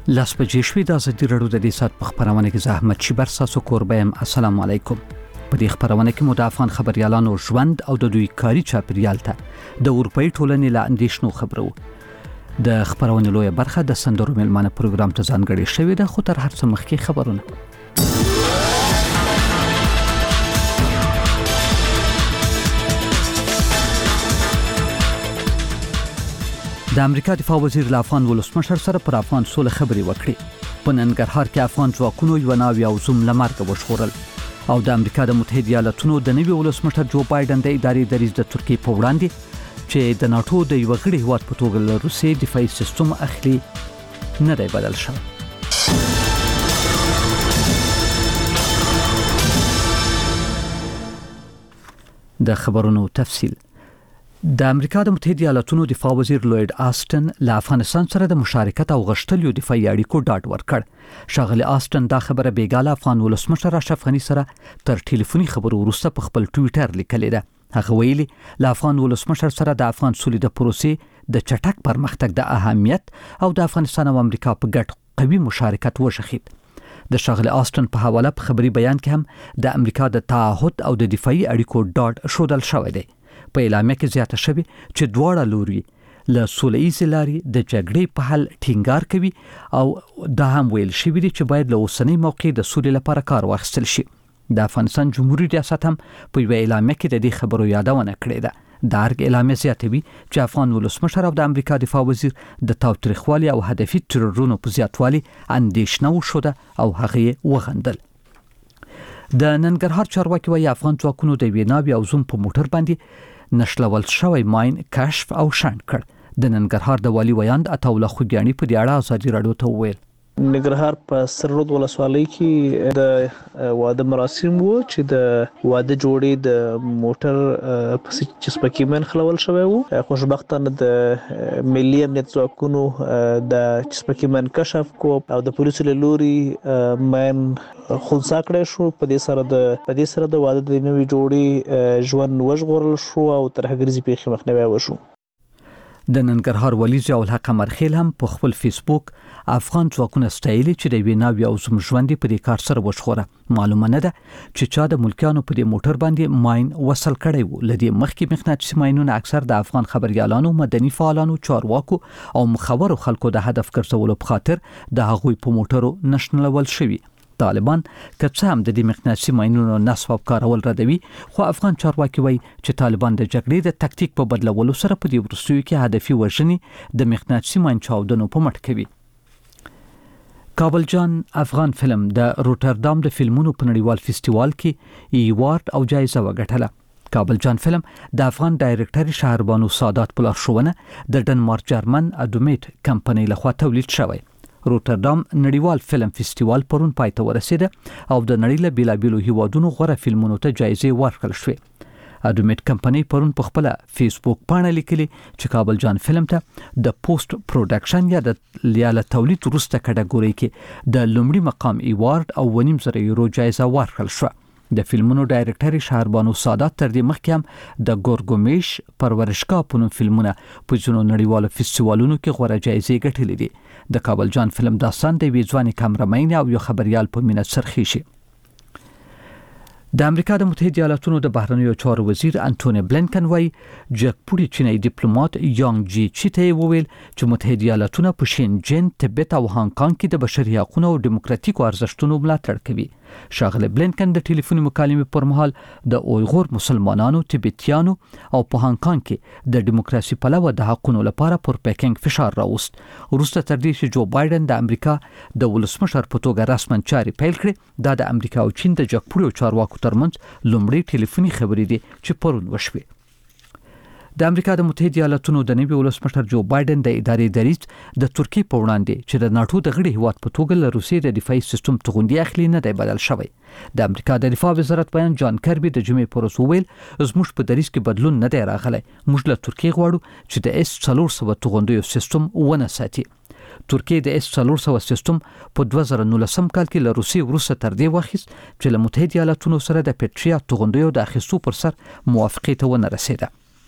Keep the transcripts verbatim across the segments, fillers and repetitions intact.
لاس بجې شوې د ازادي راډیو د دې سات په خبرونه کې زحمت شبر ساسو کوربم. السلام علیکم. په دې خبرونه کې مدافعان خبريالانو ژوند او د دوی کاری چاپیریال ته د اروپאי ټولنې لا اندیشنو خبرو. د خبرونه لویه برخه د سندرو ملمانه پروګرام ته ځانګړې شوې ده، خو تر هر څه مخکې خبرونه. د امریکا دفاع وزیر له افغان ولسمشر سره پر افغان سوله خبرې وکړې. په ننګرهار کې افغان ځواکونو یو ناوی او زوم لمرګ وشورل او د امریکا د متحده ایالاتونو د نوي ولسمشر جو بایدن د ادارې دریځ د ترکیې په وړاندې چې د ناتو د یو غړي هیواد په توګه له روسیې دفاعي سیستم اخلي نه دی بدل شوی. د خبرونو تفصیل. د امریکا د متحده ایالاتونو دفاع وزیر لوید آستن له افغانستان سره د مشارکت او غښتلیو دفاعي اړیکو ډاډ ورکړ. ښاغلی آستن دا خبره بیګاله افغان ولسمشر اشرف غنی سره تر ټلیفوني خبرو وروسته په خپل ټوئیټر لیکلی ده. هغه ویلي له افغان ولسمشر سره د افغان سولې د پروسې د چټک پرمختګ د اهمیت او د افغانستان او امریکا په ګډ قوي مشارکت وشخید. د ښاغلی آستن په حواله په خبري بیان کې هم د امریکا د تعهد او د دفاعي اړیکو ډاډ شودل شوی دی. په اعلامیه کې زیاته شوی چې دواړه لوري له سوله‌ییز لارې د جګړې په حل ټینګار کوي او دا هم ویل شوی دی چې باید له اوسنۍ موقع د سولې لپاره کار واخیستل شي. د افغانستان جمهوریت ریاست هم په یو اعلامیه کې د دې خبرو یادونه کړې ده. د ارګ اعلامیه زیاتوي چې افغان ولسمشر او د امریکا دفاع وزیر د تاوتریخوالي او هدفي ترورونو په زیاتوالي اندیشنه وشوده او هغه یې وغندل. د ننګرهار چارواکي وايي افغان ځواکونو د ویناوي او زوم په موټر باندې نشلول شوی ماین کشف او شنډ کړ. د ننګرهار د والی ویاند عطاالله خوګیانی په دې اړه ازادي راډیو ته وویل. ننګرهار په سررود ولسوالۍ کې د واده مراسم وو چې د واده جوړې د موټر په چسپکې من خلول شوی وو. خوشبختانه د ملي امنیت ځواکونو د چسپکې من کشف کو او د پولیسو له لوري من خونسا کړی شو. په دې سره د په دې سره د واده د نوې جوړې ژوند وژغورل شو او ترهګریزي پیښې مخنیوي وشو. د ننګرهار ولی ضیاء الحق مرخیل هم په خپل فیسبوک افغان ځواکونه ستایلي چې د ویناوي او زوم ژوند په دې کار سره وشخوره. معلومه نه ده چې چا د ملکیانو په دې موټر باندې ماین وصل کړی وو. لدی مخکې مخناطیسي ماینونه اکثر د افغان خبريالانو، مدني فعالانو، چارواکو او مخورو خلکو د هدف ګرځولو په خاطر د هغوی په موټرو نشنلول شوی. طالبان که څه هم د دې مخناطیسي ماینونو نصب او کارول ردوي، خو افغان چارواکي وایي چې طالبان د جګړې د تکتیک په بدلولو سره په دې وروستیو کې هدفي وژنې د مخناطیسي ماین چاودنو په مټ کوي. کابل جان افغان فلم د روټردام د فلمونو په نړیوال فستیوال کې ایوارډ او جایزه وګټله. کابل جان فلم د افغان ډایرکټر شهربانو سادات په لارښوونه د ډنمارک جرمن اډومیټ کمپنۍ لخوا تولید شوی. روټردام نړیوال فلم فستیوال پرون پای ته ورسېده او د نړۍ له بیلابیلو هیوادونو غوره فلمونو ته جایزې ورکړل شوې. اډومیټ کمپنۍ پرون په خپل فیسبوک باندې لیکلي چې کابل جان فلم ته د پوسټ پروډکشن یا د لیاله تولید وروسته کټګوري کې د لومړي مقام ایوارډ او ونیم زره یورو جایزه ورکړل شوه. د فلمونو ډایرکټر شهربانو سادات تر دې مخکې هم د ګورګومیش پرورشګاه په نوم فلمونه په ځینو نړیوالو فستیوالونو کې غوره جایزې ګټلې دي. د کابل جان فلم داستان د یوې ځوانې کامرمین او یو خبريال په مینه سرخیشي. د امریکا د متحده ایالاتونو د بهرنیو چارو وزیر انټونی بلینکن وايي جګپوړي چینایي ډیپلوماټ یانګ جی چیته وویل چې متحده ایالاتونه په شینجن، تبت او هانګ کانګ کې د بشري حقوقو او ډیموکراتیکو ارزښتونو ملاتړ کوي. ښاغلی بلینکن د ټلیفوني مکالمې پر مهال د اویغور مسلمانانو، تبتیانو او په هانګ کانګ کې د دیموکراسي پلوه د حقوقو لپاره پر پیکنګ فشار راوست. وروسته تر دې چې جو بایدن د امریکا د ولسمشر په توګه رسمن چارې پیل کړې، دا د امریکا او چین د جګپوړو چارواکو ترمنځ لومړی ټلیفوني خبرې دي چې پرون وشوي. د امریکا د متحده ایالاتونو د نوي ولسمشر جو بایدن د ادارې دریځ د ترکیې په وړاندې چې د ناتو د غړي هیواد په توګه له روسیې د دفاعي سیستم توغندي اخلي نه دی بدل شوی. د امریکا د دفاع وزارت بیان جان کربي د جمعې پر ورځ وویل زموږ په دریځ کې بدلون نه دی راغلی. موږ له ترکیې غواړو چې د اس څلور سوه توغندیو سیستم ونه ساتي. ترکیې د اس څلور سوه سیستم په دوه زره نولسم کال کې له روسیې وروسته تر دې واخیست چې له متحده ایالاتونو سره د پیټریا توغندیو د اخیستو پر سر موافقې ته ونه رسېده.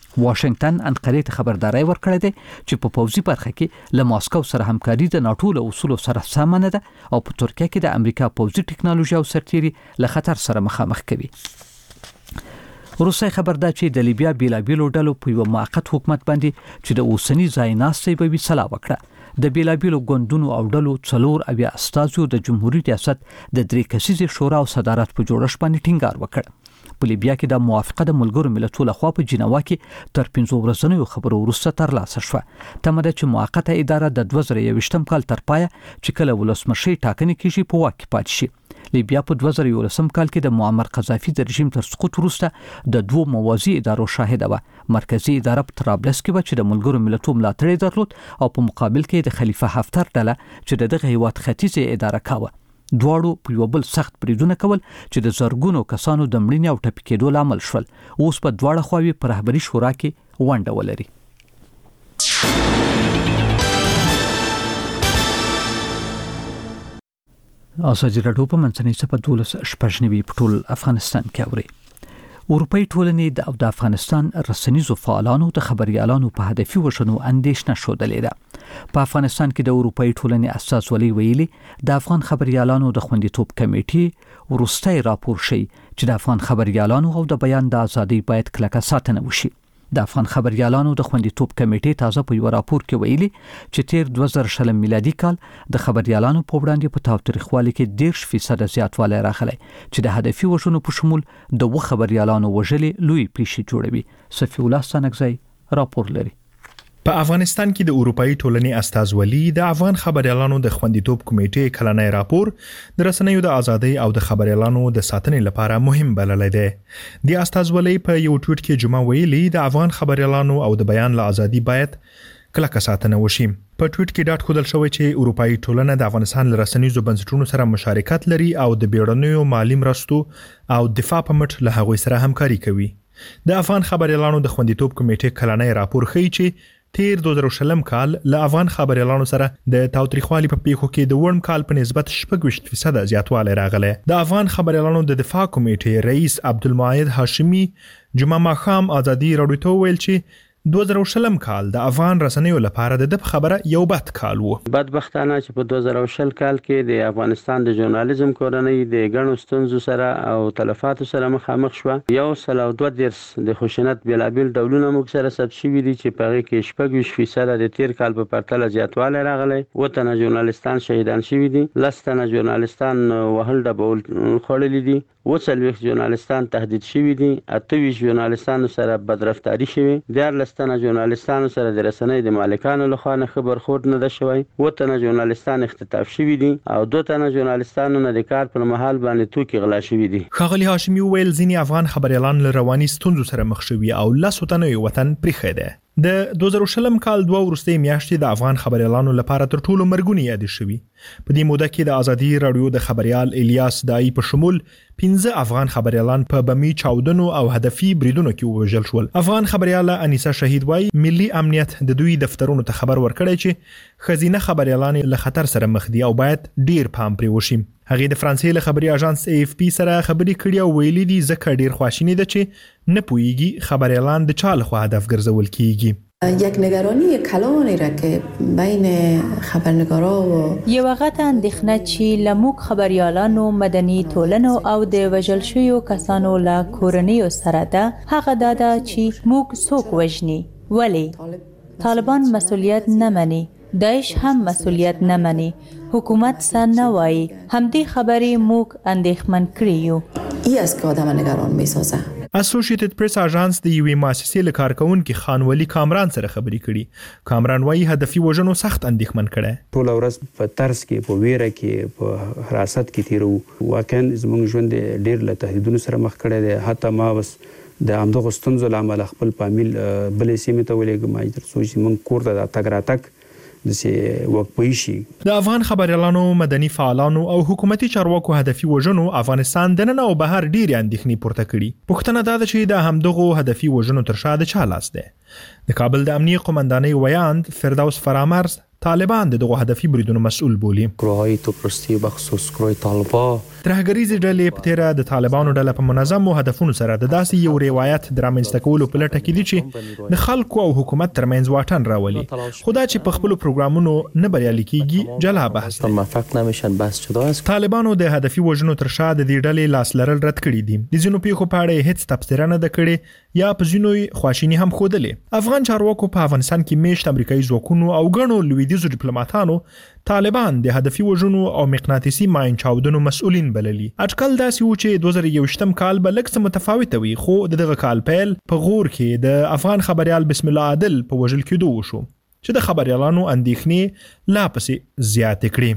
واشنگټن انقرې ته خبرداري ورکړې ده چې په پوځي برخه کې له ماسکو سره همکاري د ناتو له اصولو سره سم نه ده او په ترکیه کې د امریکا پوځي ټکنالوژي او سرتيري له خطر سره مخامخ کوي. روسي خبر ده چې د لیبیا بیلابیلو ډلو په یو موقت حکومت باندې چې د اوسنی ځایناستي به وسلا وکړه د بیلابیلو ګوندونو او ډلو څلور اویا استازو د جمهوریت ریاست د درې کسیزې شورا او صدارت په جوړښت باندې ټینګار وکړ. په لیبیا کې د موافقه د ملګرو ملتونو لخوا په جنیوا کې تر پنځو ورځې خبرو وروسته ترلاسه شوه. تمه ده چې موقته اداره د دوه زره یوویشتم کال تر پایه چې کله ولسمشي ټاکنې کیږي په واک کې پاتې شي. لیبیا په دوه زره یولسم کال کې د معمر قذافي د رژیم تر سقوط وروسته د دوه موازی ادارو شاهده و. مرکزی اداره په طرابلس کې و چې د ملګرو ملتونو ملاتړ درلود او په مقابل کې د خلیفه حفتر ډله چې د دغه هیواد ختیځه اداره کاوه. دواړو په یو بل سخت بریدونه کول چې د زرګونو کسانو د مړینې او ټپي کېدو لامل شول. اوس په دواړه خواوې په رهبري شورا کې ونډه ولري. ازادي راډیو په منځنۍ صفحه دولس شپږ نوي په ټول افغانستان کې اوري. اروپאי ټولنې د افغانستان رسنیزو فعالانو د خبريالانو په هدفي وشنو اندیشنه شودلې ده. په افغانستان کې د اروپאי ټولنې اساس ولي ویلي د افغان خبريالانو د خوندیتوب کمیټې ورستۍ راپور شي چې د افغان خبريالانو او د بیان د ازادۍ باید کلکه ساتنه وشي. د افغان خبريالانو د خوندیتوب کمیټې تازه په یو راپور کې ویلي چې تیر دوه زره شلم میلادي کال د خبريالانو په وړاندې په تاوتریخوالي کې ډیر فیصد زیاتوالی راغلی چې د هدفي وژنو په شمول د و خبريالانو وژلې لوی پیښې جوړوي. صفی الله ستانکزی راپور لري. په افغانستان کې د اروپאי ټولنې استازولي د افغان خبريالانو د خوندیتوب کمیټې کلنۍ راپور د رسنیو د ازادۍ او د خبريالانو د ساتنې لپاره مهم بللی دی. د استازولي په یو ټویټ کې جمعه ویلي د افغان خبريالانو او د بیان له ازادۍ باید کلکه ساتنه وشي. په ټویټ کې ډاټ خودل شوی چې اروپאי ټولنه د افغانستان له رسنیزو بنسټونو سره مشارکت لري او د بیړنیو مالی مرستو او دفاع په مټ له هغوی سره همکاري کوي. د افغان خبريالانو د خوندیتوب کمیټې کلنۍ راپور ښیي چې تیر دوه زره شلم کال له افغان خبريالانو سره د تاوتریخوالي په پیښو کې د ورم کال په نسبت شپږ ویشت فیصد زیاتوالی راغلی. د افغان خبريالانو د دفاع کمیټې رئیس عبدالمعید هاشمی جمعه ماښام ازادي راډیو ته ویل چې دوه زره شلم کال د افغان رسنیو لپاره د دب خبره یو بد کال وو. بدبختانه چې په دوه زره شل کال کې د افغانستان د ژورنالیزم کورنۍ د ګڼو ستونزو سره او تلفاتو سره مخامخ شوه. یو سل او دوه دیرش د خشونت بیلابیل ډولونه موږ سره ثبت شوي دي چې په هغې کې شپږ ویشت فیصده د تیر کال په پرتله زیاتوالی راغلی. اووه تنه ژورنالیستان شهیدان شوي دي، لس تنه ژورنالیستان وهل ډبول خوړلي دي، اووه څلوېښت ژورنالیستان تهدید شوي دي، اته ویشت ژورنالیستانو سره بدرفتاري شوې، دیارلس تنه ژورنالیستانو سره د رسنۍ د مالکانو لخوا نه ښه برخورد نه ده شوی، اووه تنه ژورنالیستان اختطاف شوي دي او دوه تنه ژورنالیستانو نه د کار پر مهال باندې توکي غلا شوي دي. ښاغلي هاشمي وویل ځینې افغان خبريالان له رواني ستونزو سره مخ شوي او لسو تنو یې وطن پریښی دی. د دوه زره شلم کال دوه وروستۍ میاشتې د افغان خبريالانو لپاره تر ټولو مرګونې یادې شوي. په دې موده کې د ازادي راډیو د خبريال الیاس دای په شمول پنځه افغان خبريالان په بمی چاودنو او هدفي بریدونو کې ووژل شول. افغان خبرياله انیسه شهید وای ملي امنیت د دوی دفترونو ته خبر ورکړی چې خزینه خبريالان له خطر سره مخ دي او باید ډیر پام پرې وشي. هغه د فرانسې له خبري اژانس ای اف پی سره خبري کړي او ویلي دي ځکه ډیر خواشینی ده چې نه پوهیږي خبريالان د چا لخوا هدف ګرځول کیږي. یک نگرانی کلانی را که بین خبرنگارا و یو وخت اندېښنه چې لموک خبريالانو مدني ټولنو او د وژل شویو کسانو له کورنیو سره ده هغه دا ده چې موږ څوک وژني. ولی طالبان مسئولیت نه مني، داعش هم مسئولیت نه مني، حکومت څه نه وایي. همدې خبرې موږ اندېښمن کړي یو. ای است که آدم نگران میسازه. اسوسییټډ پریس اژانس د یوې مؤسسې له کارکونکو خان ولی کامران سره خبرې کړي. کامران وايي هدفي وژنو سخت اندېښمن کړي. ټول ورځ په ترس کې، په ویره کې، په حراست کې تیرو. واقعا زموږ ژوند ډیر له تهدیدونو سره مخ کړی دی. حتی ما بس د همدغه ستونزو له امله خپل فامیل بلې سیمې ته ولېږم تر څو چې موږ کور ته د تګ راتګ دسې وقفوي شي. د افغان خبريالانو مدني فعالانو او حکومتي چارواکو هدفي وژنو افغانستان دننه او بهر ډېرې اندېښنې پورته کړي. پوښتنه دا ده چې د همدغو هدفي وژنو تر شا د چا لاس دی؟ د کابل د امنیه قماندانۍ ویاند فردوس فرامرز طالبان دغه هدفي بریدونو مسئول بولي. گروه‌های توپرستی بخصوص گروه طالبان ترهګریزي ډلې په تیره د طالبانو ډله په منظمو هدفونو سره د داسې یو روایت درامنځته کولو په لټه کې دي چې د خلکو او حکومت ترمنځ واټن راولي. خدا چې په خپل پروګرامونو نه بریالي کیږي جلا بحث دی. موفق نمیشن بس جدا است. طالبانو د هدفي وژنو تر شا د دې ډلې لاس لرل رد کړي دي. د ځینو پیښو په اړه هیڅ تفسیر نه ده کړې یا په ځینو خواشینی هم خودلې. افغان چارواکو په افغانستان کې میشت امریکایي ځواکونو او ګڼو لویدیځو ډیپلوماټانو طالبان د هدفي وژنو او مقناطیسي ماین چاودنو مسؤلین بللي. اټکل داسې و چې دوه زره یوویشتم کال به لږ څه متفاوت وي، خو دغه کال پیل په غور کې د افغان خبريال بسم الله عادل په وژل کېدو وشو چې د خبريالانو اندېښنې لا پسې زیاتې کړې.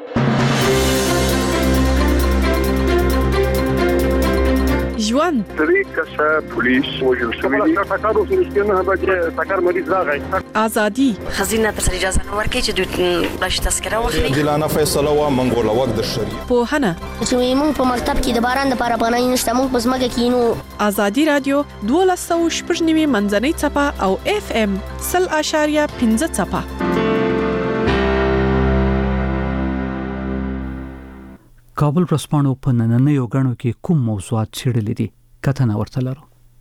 ژوند طریق کسه پولیس وژل شوی دی. تاکارو سنشتنه به تاکار مریض راغی. ازادي خزینه تر اجازه نه ورکړي چې دوی بلش تذکره واخلي. دلانه فیصله و منګول وخت د شریعت. په هنه چې موږ په مکتب کې د باران لپاره پناه نشته، موږ په زمګه کې نو. ازادي رادیو دوه سوه شپږ نیمه منځنۍ چپه او اف ام صفر اشاریه پنځه چپه. کابل ورځپاڼو په نننیو غاڼو کې کوم موضوعات څېړلي دي؟ کتنه ورته لرو.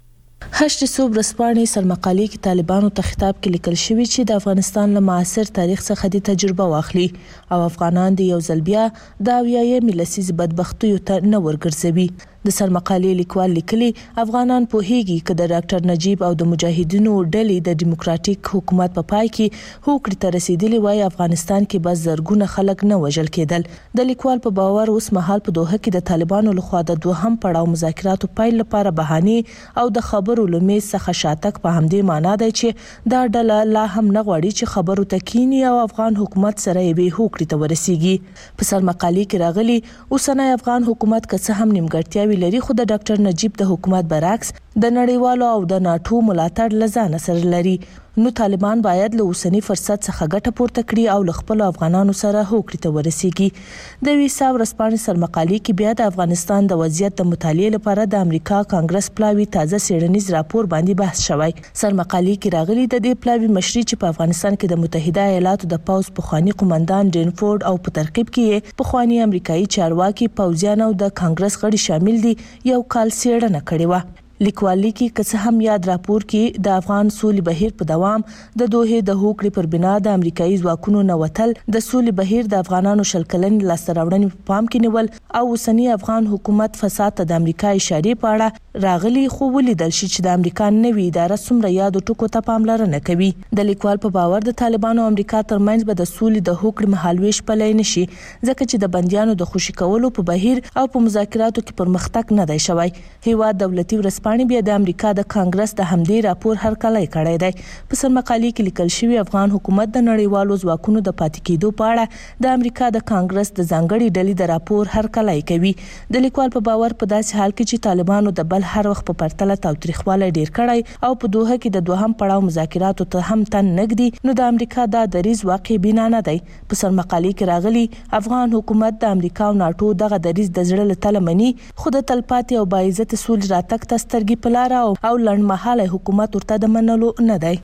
هشت صوب ورځپاڼې سرمقالې کې طالبانو ته خطاب کې لیکل شوی چې د افغانستان له معاصر تاریخ څخه د تجربه واخلي او افغانان د یو ځل بیا د اویایم لسیز بدبختیو ته نه ورګرځوي. د سرمقالې لیکوال لیکلي افغانان په هیګي کې د ډاکټر نجیب او د مجاهدینو ډلې د دیموکراتیک حکومت په پای کې هوکړې ته رسیدلی وای افغانستان کې بس زرګونه خلک نه وژل کېدل. د لیکوال په باور اوس مهال په دوحه کې د طالبانو لخوا د دوهم پړاو مذاکراتو پیل لپاره بهانه او د خبرو لمې څخه شاتک په همدې معنی دی چې دا ډله لا هم نه غواړي چې خبرو تکینی او افغان حکومت سره یې هوکړې ته ورسیږي. په سرمقالې کې راغلي اوسنی افغان حکومت که څه هم نیمګړتیاوې لري، خو د ډاکټر نجیب د حکومت برعکس د نړیوالو او د ناتو ملاتړ لزان سره لري. نو طالبان باید له اوسنی فرصت څخه ګټه پورته کړي او له خپل افغانانو سره هوکړې ته ورسیږي. د ویسا ورځپاڼې سرمقالې کې بیا د افغانستان د وضعیت د مطالعې لپاره د امریکا کانګرس پلاوی تازه څېړنیز راپور باندې بحث شوی. سرمقالې کې راغلي د دې پلاوی مشري چې په افغانستان کې د متحده ایالاتو د پوز پخوانی قومندان ډینفورد او په ترکیب کې پخوانی امریکایي چارواکي پوځیان او د کانګرس غړي شامل دي یو کال څېړنه کړې و. لیکوال لیکي که څه هم یاد راپور کې د افغان سولې بهیر په دوام د دوه د هوکړې پر بنا د امریکایي ځواکونو نوتل د سولې بهیر د افغانانو شل کلن لاسته راوړنې په پام کې نیول او اوسنی افغان حکومت فساد ته د امریکا اشارې په اړه راغلي، خو ولیدل شي چې د امریکا نوې اداره څومره یادو ټکو ته پاملرنه کوي. د لیکوال په باور د طالبانو او امریکا ترمنځ به د سولې د هوکړې مهالويش پلی نشي ځکه چې د بنديانو د خوشي کولو په بهیر او په مذاکراتو کې پرمختګ نه دی شوی. هیواد دولتي ورځپاڼې بیا د امریکا د کانګرس د همدې راپور هرکلی کړی دی. په سرمقالې کې لیکل شوی افغان حکومت د نړیوالو ځواکونو د پاتې کېدو په اړه د امریکا د کانګرس د ځانګړي ډلې د راپور هرکلی کوي. د لیکوال په باور په داسې حال کې چې طالبانو د بل هر وخت په پرتله تاوتریخوالی ډیر کړی او په دوحه کې د دوهم پړاو مذاکراتو ته هم تن نګدي، نو د امریکا دا دریځ واقع بنا نه دی. په سرمقالې کې راغلي افغان حکومت د امریکا او ناتو دغه دریځ د زړه له تله مني، خو د تلپاتې او باعزت سولې راتګ ته سترګې په لاره او لنډمهاله حکومت ورته د منلو نه دی.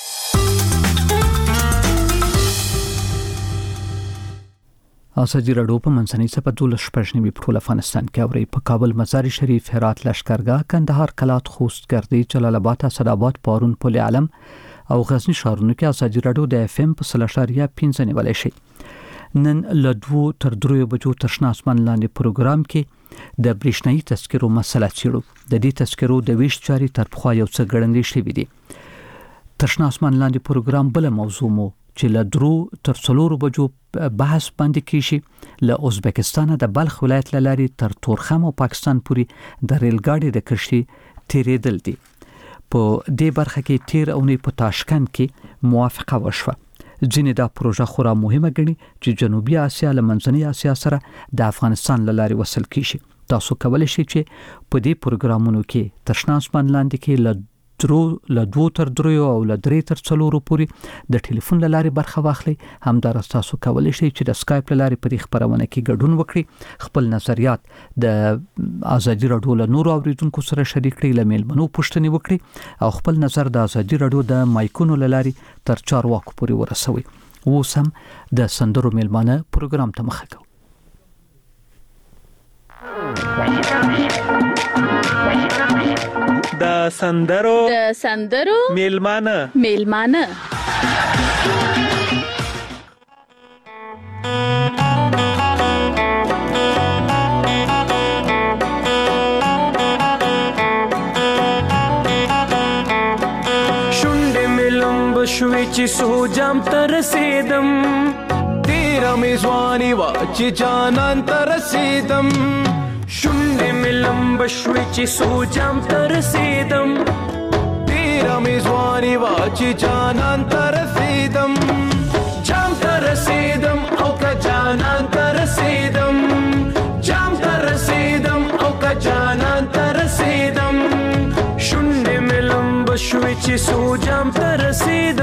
ازادي راډیو په منځنۍ چپه دولس شپږ نیمې په ټول افغانستان کې اوري. په کابل، مزار شریف، هرات، لشکرګاه، کندهار، کلات، خوست، ګردې، جلال آباد، اسداباد، پارون، پل علم او غزنی ښارونو کې ازادي راډیو د اف ام په سل اشاریه پنځه نیولای شي. نن له دوه تر دریو بجو تر شنه اسمان لاندې پروګرام کې د برېښنايي تذکرو مسله څېړو. د دې تذکرو د ویش چاري تر پخوا یو څه ګړندې شوي دي. تر شنه اسمان لاندې پروګرام بل موضوع مو چې له درو تر څلورو بجو بحث باندې کیږي. له ازبکستان د بلخ ولایت لاري تر تورخم او پاکستان پورې د ریل ګاډي د کشتي تیرېدل دي. په دې برخه کې تیر اونۍ په تاشکند کې موافقه وشوه. ځینې دا پروژه خورا مهمه ګڼي چې جنوبي اسیا له منځنۍ اسیا سره د افغانستان له لارې وصل کیږي. تاسو کولی شئ چې په دې پروګرامونو کې تر شنه اسمان لاندې کې له درو له دوه تر دریو او له درې تر څلورو پورې د ټلیفون له لارې برخه واخلئ. همدارس تاسو کولی شئ چې د سکایپ له لارې په دې خپرونه کې ګډون وکړئ، خپل نظریات د ازادي راډیو له نورو اوریدونکو سره شریک کړئ، له میلمنو پوښتنې وکړئ او خپل نظر د ازادي راډیو د مایکونو له لارې تر چارواکو پورې ورسوئ. اوس هم د سندرو میلمانه پروګرام ته مخه کوو. د سندرو د سندرو میلمانه میلمانه شوي چې سوجام تر رسیدم تیرا میزوانی وا چې جانان تر رسیدم شونډې ملم بشوي چې سوجام تر رسیدم تیرا میزوانی وا چې جانان تر رسیدم جام تر رسیدم او کا جانان تر رسیدم جام تر رسیدم او کا جانان تر رسیدم شونډې ملم بشوي چې سوجام تر رسیدم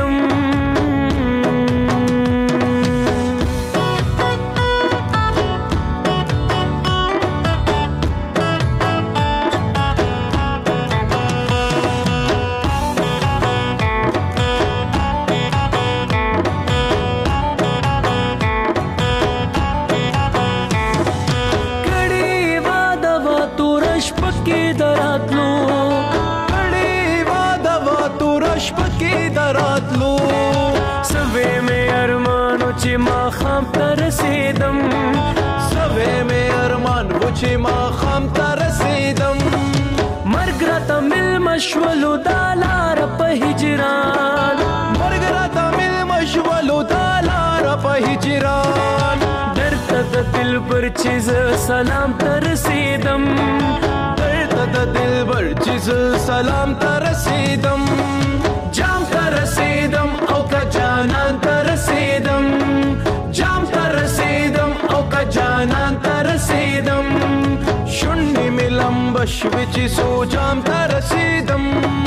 خام تر رسیدم سوي مې ارمان و چې ما خام تر رسیدم مرګ راته مل مشولو دالار په هجران مرګ راته مل مشولو دالار په هجران درته د دل پر چیز سلام تر رسیدم درته د دل پر چیز سلام تر رسیدم جام تر رسیدم او کا جانان تر رسیدم جام تر رسیدم او کا جانان تر رسیدم شونډې مې لمبه شوې چې سو جام تر رسیدم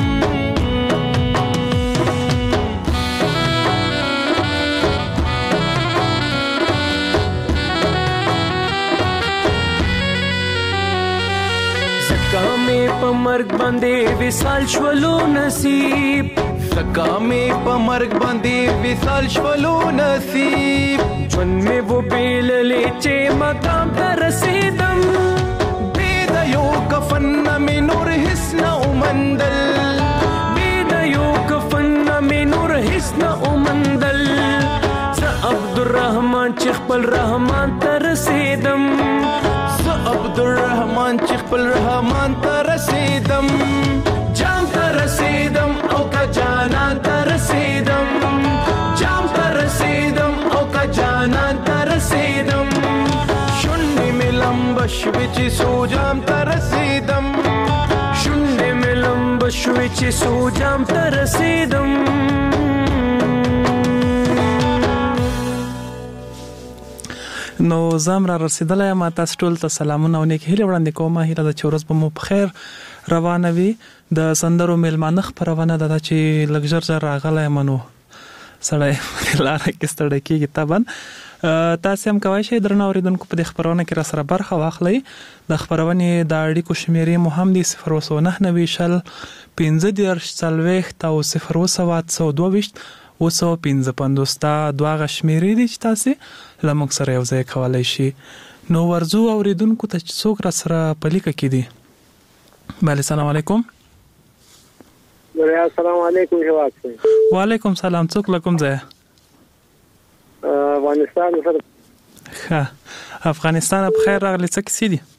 زکا مې په مرګ باندې وصال شولو نصیب زکا مې په مرګ باندې وصال شولو نصیب ژوند مې و بیللې چې مقام ته رسیدم بې د یو کفن نه مې نور هیڅ نه ومندل بې د یو کفن نه مې نور هیڅ نه ومندل زه عبدالرحمن چې خپل رحمان ته رسیدم زه عبدالرحمن چې خپل رحمان ته رسیدم جام ته رسیدم او کا جانان ته رسیدم جام ته رسیدم او کا جانان ته رسیدم شونډې مې لمبه شوې چې سو جام ته رسیدم شونډې مې لمبه شوې چې سو جام ته رسیدم نو زم را رسیدلای ما تاسو ټول ته سلامونه او نیک هیله وړاندې کوم. هیله ده چې ورځ به مو په خیر روانه وي. د سندرو میلمانه خبرونه ده چې لګژر زر راغلی منو سړی لاره کې ستړی کېږي طبعا. تاسو هم کولی شئ درنه اورېدونکو په دې خبرونه کې راسره برخه واخلئ. د خبرونې د اړیکو شمیرې مو هم دي صفر اووه سوه نهه نوي شل پنځه دېرش څلوېښت او صفر اووه سوه اته سوه دوه ویشت اووه سوه پنځه پنځوس دا دوه هغه شمیرې دي چې تاسې له موږ سره یو ځای کولی شي. نو ورځو اورېدونکو ته چې څوک راسره په لیکه کې دي. بله سلام علیکم. السلام علیکم جواب صاحب. وعلیکم سلام. څوک له کوم ځای؟ افغانستان سره. ښه افغانستان په خیر راغلی. څه کیسې دي؟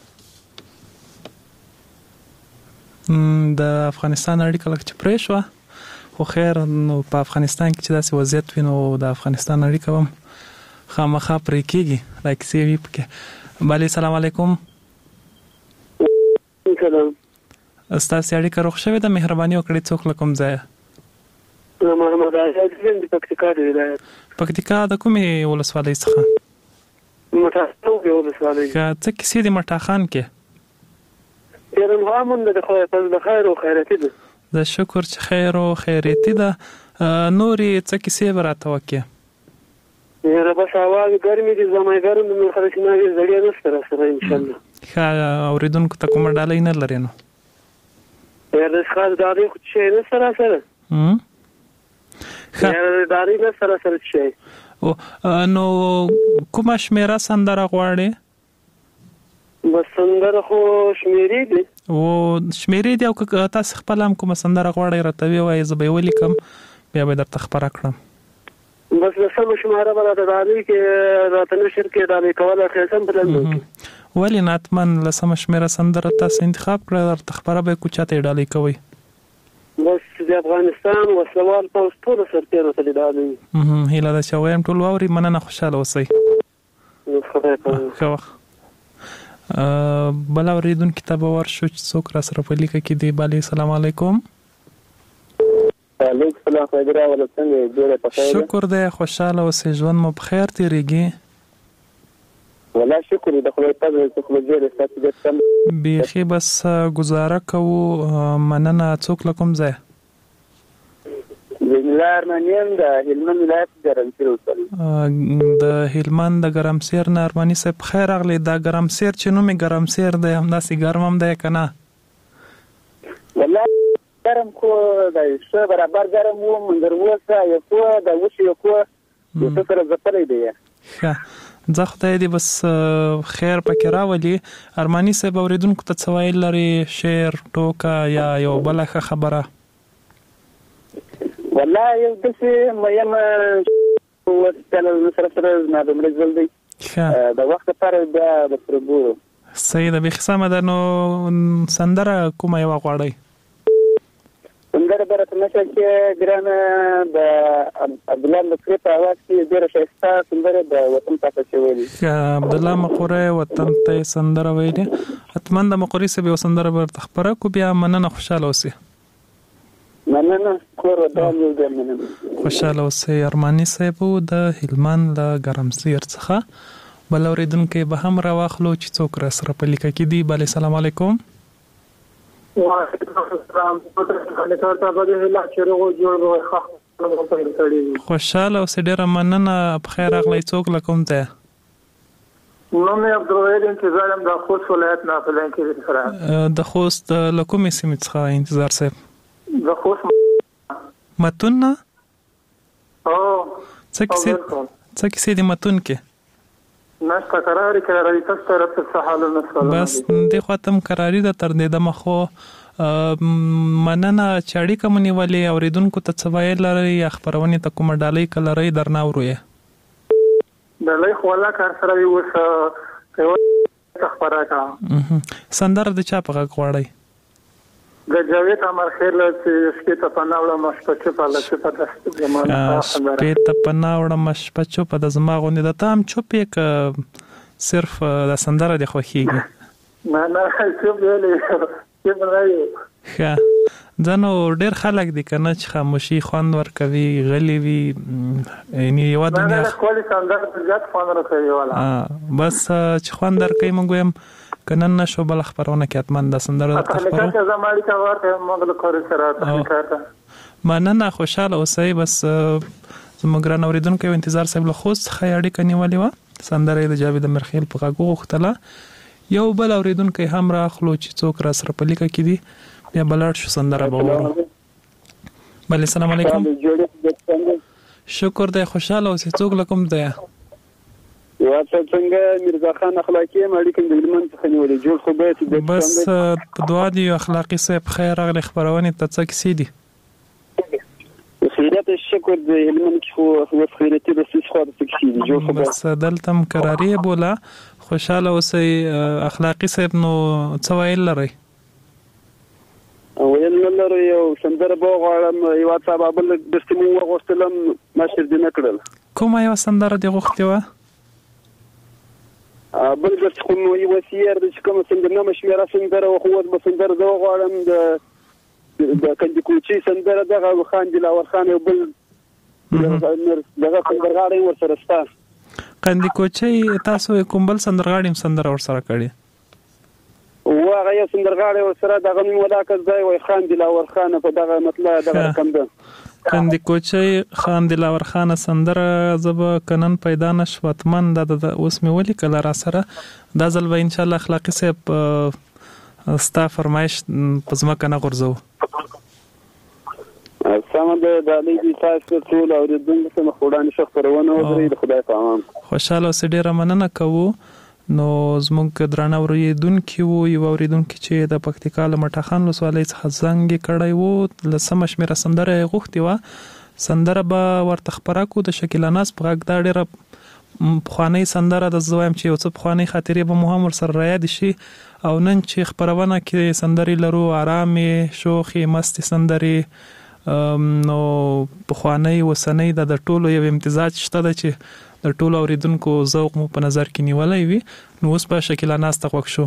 د افغانستان اړیکه لږ چې پرې شوه خو خیر نو په افغانستان کې چې داسې وضعیت وي نو د افغانستان اړیکه هم خامخا پرې کېږي دا کیسې وي پکې. بله سلام علیکم. سلام. ستاسې اړیکه روغ شوې ده؟ مهرباني وکړئ څوک له کوم ځایه؟ محمد آزاد یم د پکتیکا د ولایت. پکتیکا د کومې ولسوالۍ څخه؟ مټاخان ولسوالۍ. څه کیسې دي مټاخان کې؟ تیرنها مونږ د خدای فضل خیر او خیراتي ده. د شکر چې خیر او خیراتي ده. نورې څه کیسې به راته وکړې؟ یاره بس هوا ګرمې دي زمای ګرم د خلک نه زړیا نشته را سره انشاءالله. ښه اورېدونکو ته کومه ډالۍ نه لرې نو؟ یاره خاص ډالۍ خو شی نشته را سره. یاره ډالۍ نشته را سره شی. نو کومه شمېره سندره غواړې؟ بس سندره خو شمیرې دي او شمیرې دي او تاسو خپل هم کوم سندره غواړئ راته وایي زه به ولیکم بیا به درته خبره کړم. بس لسمه شماره به راته ډالۍ کې راته نشر کې ډالۍ کولی ښایسته په لندن کې. ولې نه حتما لسمه شمېره سندره تاسو انتخاب کړه درته خبره به کړو چاته یې ډالۍ کوئ. بس د افغانستان وسلوال پوځ ټولو سرتېرو ته دې ډالۍ. هیله ده چې هغوی هم ټول واوري. مننه، خوشحاله اوسئ. خدای پاک. ښه وخت. بل اورېدونکي ته به ورشو چې څوک را سره په لیکه کې دی. بلې سلام علیکم. وعلیکم السلام. خیبره ولا څنګه ډېره په خیر. شکر دی، خوشحاله اوسئ، ژوند مو په خیر تېرېږي؟ والله شکر د خدای فضل څخه خو ډېر ستاسو د سم بیخي بس گزاره کوو. مننه. څوک له کوم ځای؟ د ارمنیم د هلمند ولایت ګرمسیر اوسل. د هلمند د ګرمسیر نه ارمني صاحب خیر راغلی. دا ګرمسیر چې نوم یې ګرمسیر دی همداسې ګرم هم دی که نه؟ والله ګرم خو د ښه برابر ګرم و منظر اوسه یو څو د وشي یو څو یو څه سره ځپلی دی. ښه ځه خدای دې بس خیر پکې راولي. ارماني صاحب اورېدونکو ته څه ویل لري؟ شعر، ټوکه یا یو بله ښه خبره؟ والله یو داسې میم وسله سره سره زما د مړه ژوند دی. د وخت لپاره بیا درسره ګورو. صحیح ده، بیخي سمه ده. نو سندره کومه یوه غواړئ؟ سندره به راته نشه کې ګرانه د عبدالله مقری په اواز کې ډېره ښایسته سندره د وطن پاته چې ویلي. عبدالله مقری وطن ته یې سندره ویلې. حتما د مقری صاحب یوه سندره به درته خپره کړو. بیا مننه، خوشحاله اوسئ. مننه، کور ودان یو ډېر مننه. خوشحاله اوسئ. ارماني صاحب د هلمند له ګرمسیر څخه. بل اورېدونکی به هم راواخلو چې څوک را سره په لیکه کې دي. بلې سلام علیکم. خوشحاله اوسئ. ډېره مننه، په خیر راغلی. څوک له کوم ځای؟ نوم یې عبدالوحید انتظار یم، د خوست ولایت نه په لین کې سره. د خوست له کومې سیمې څخه انتظار صاحب؟ د خوست متون نه؟ او څه کیسې څه کیسې دي متون کې؟ نشته قراري قراري تاسو طرف څه حالونه سوال بس دې خاطم قراري د تر دې د مخو مننه چې اړیکه مو نیولې. اورېدونکو ته څه ویل لرئ یا خپرونې ته کومه ډالۍ که لرئ درنه اورو یې؟ ډالۍ خو الله کار سره وي. اوس خپره کړه سندره د چا په غږ غواړئ؟ د جاوید امرخیل چې شپې ته پناه وړم شپه چوپه له چوپه دسته زما شپې ته پناه وړم شپه چوپه د زما غوندې ده. ته هم چوپ یې که صرف د سندره دې خوښېږي؟ نه نه چوپ ویلې چوپ نه یو. ښه ځنو ډېر خلک دي که نه چې خاموشي خوند ورکوي، غلي وي، یعنې یوه دنیا بس چې خوند درکوي. موږ وایم که نن نشو بله خپرونه کې حتما دا سندره درته خپرو. مننه، خوشحاله اوسئ. بس زموږ ګران اورېدونکی یو انتظار صاحب له خوست څخه یې اړیکه نیولې وه. سندره یې د جاوید امرخیل په غږ وغوښتله. یو بل اورېدونکی هم راخلو چې څوک را سره په لیکه کې دي. بیا به لاړ شو سندره به وورو. بلې سلام علیکم. شکر دی، خوشحاله اوسئ. څوک له کوم ځایه؟ یو څنګه میرزا خان اخلاقی یم، اړیکه د هلمند څخه نیولې. جوړ خو به بس په دعا دي. اخلاقي صاحب خیر راغلی. خپرونې ته څه کیسې دي؟ خیرات شکر د هلمند کې خو اوس خیراتي د سیس خو د څه کیسې دي. جوړ خو بس دلته هم قراري بوله. خوشحاله اوسئ. اخلاقي صاحب نو څه ویل لرئ؟ ویل نه لرو. یو سندره به وغواړم. یو څه بل دستې مو وغوښتلم مشر دې نه کړل. کومه یوه سندره دې غوښتې وه؟ بل دست خو نو یو سیر د چې کومه سندره نه مشوره سندره خو اوس به سندره زه وغواړم. د د کندکوچي سندره دغه خان دلاور خان یو بل دغه سندرغاړی ورسره شته. کندکوچي تاسو کوم بل سندرغاړی هم سندره ورسره کړې؟ هغه یو سندرغاړی ورسره دغه نوم ولاکه ځای وایي خان دلاور خان په دغه مطلب دغه رقم ده. کندکوچي خان دلاور خان سندره زه به که نن پیدا نشو حتما دا اوس مې ولیکله را سره. دا ځل به انشاءالله اخلاقي صاحب ستا فرمایش په ځمکه نه غورځوو. سمه ده. ډالۍ دي تاسو ټول اورېدونکو ته مخ وړاندې ښه خپرونه وکړئ. د خدای په امان. خوشحاله اوسئ. ډېره مننه کوو. نو زموږ درانه اوریدونکي وو یو اوریدونکي چې د پکتیکا له مټاخان ولسوالۍ څخه زنګ کړی وو لسمه شمیره سندره غوښتي وه سندره به ورته خپره کړو د شکیلا ناز په غږ دا ډېره پخوانۍ سندره ده زه وایم چې یو څه پخوانۍ خاطرې به مو هم ورسره رایاد شي او نن چې خپرونه کې سندرې لرو آرامې شوخې مستې سندرې نو پخوانۍ اوسنۍ د ټولو یو امتزاج شته ده چې د ټولو اوریدونکو ذوق مو په نظر کې نیولی وي نو اوس به شکیلا ناز ته غوږ شو.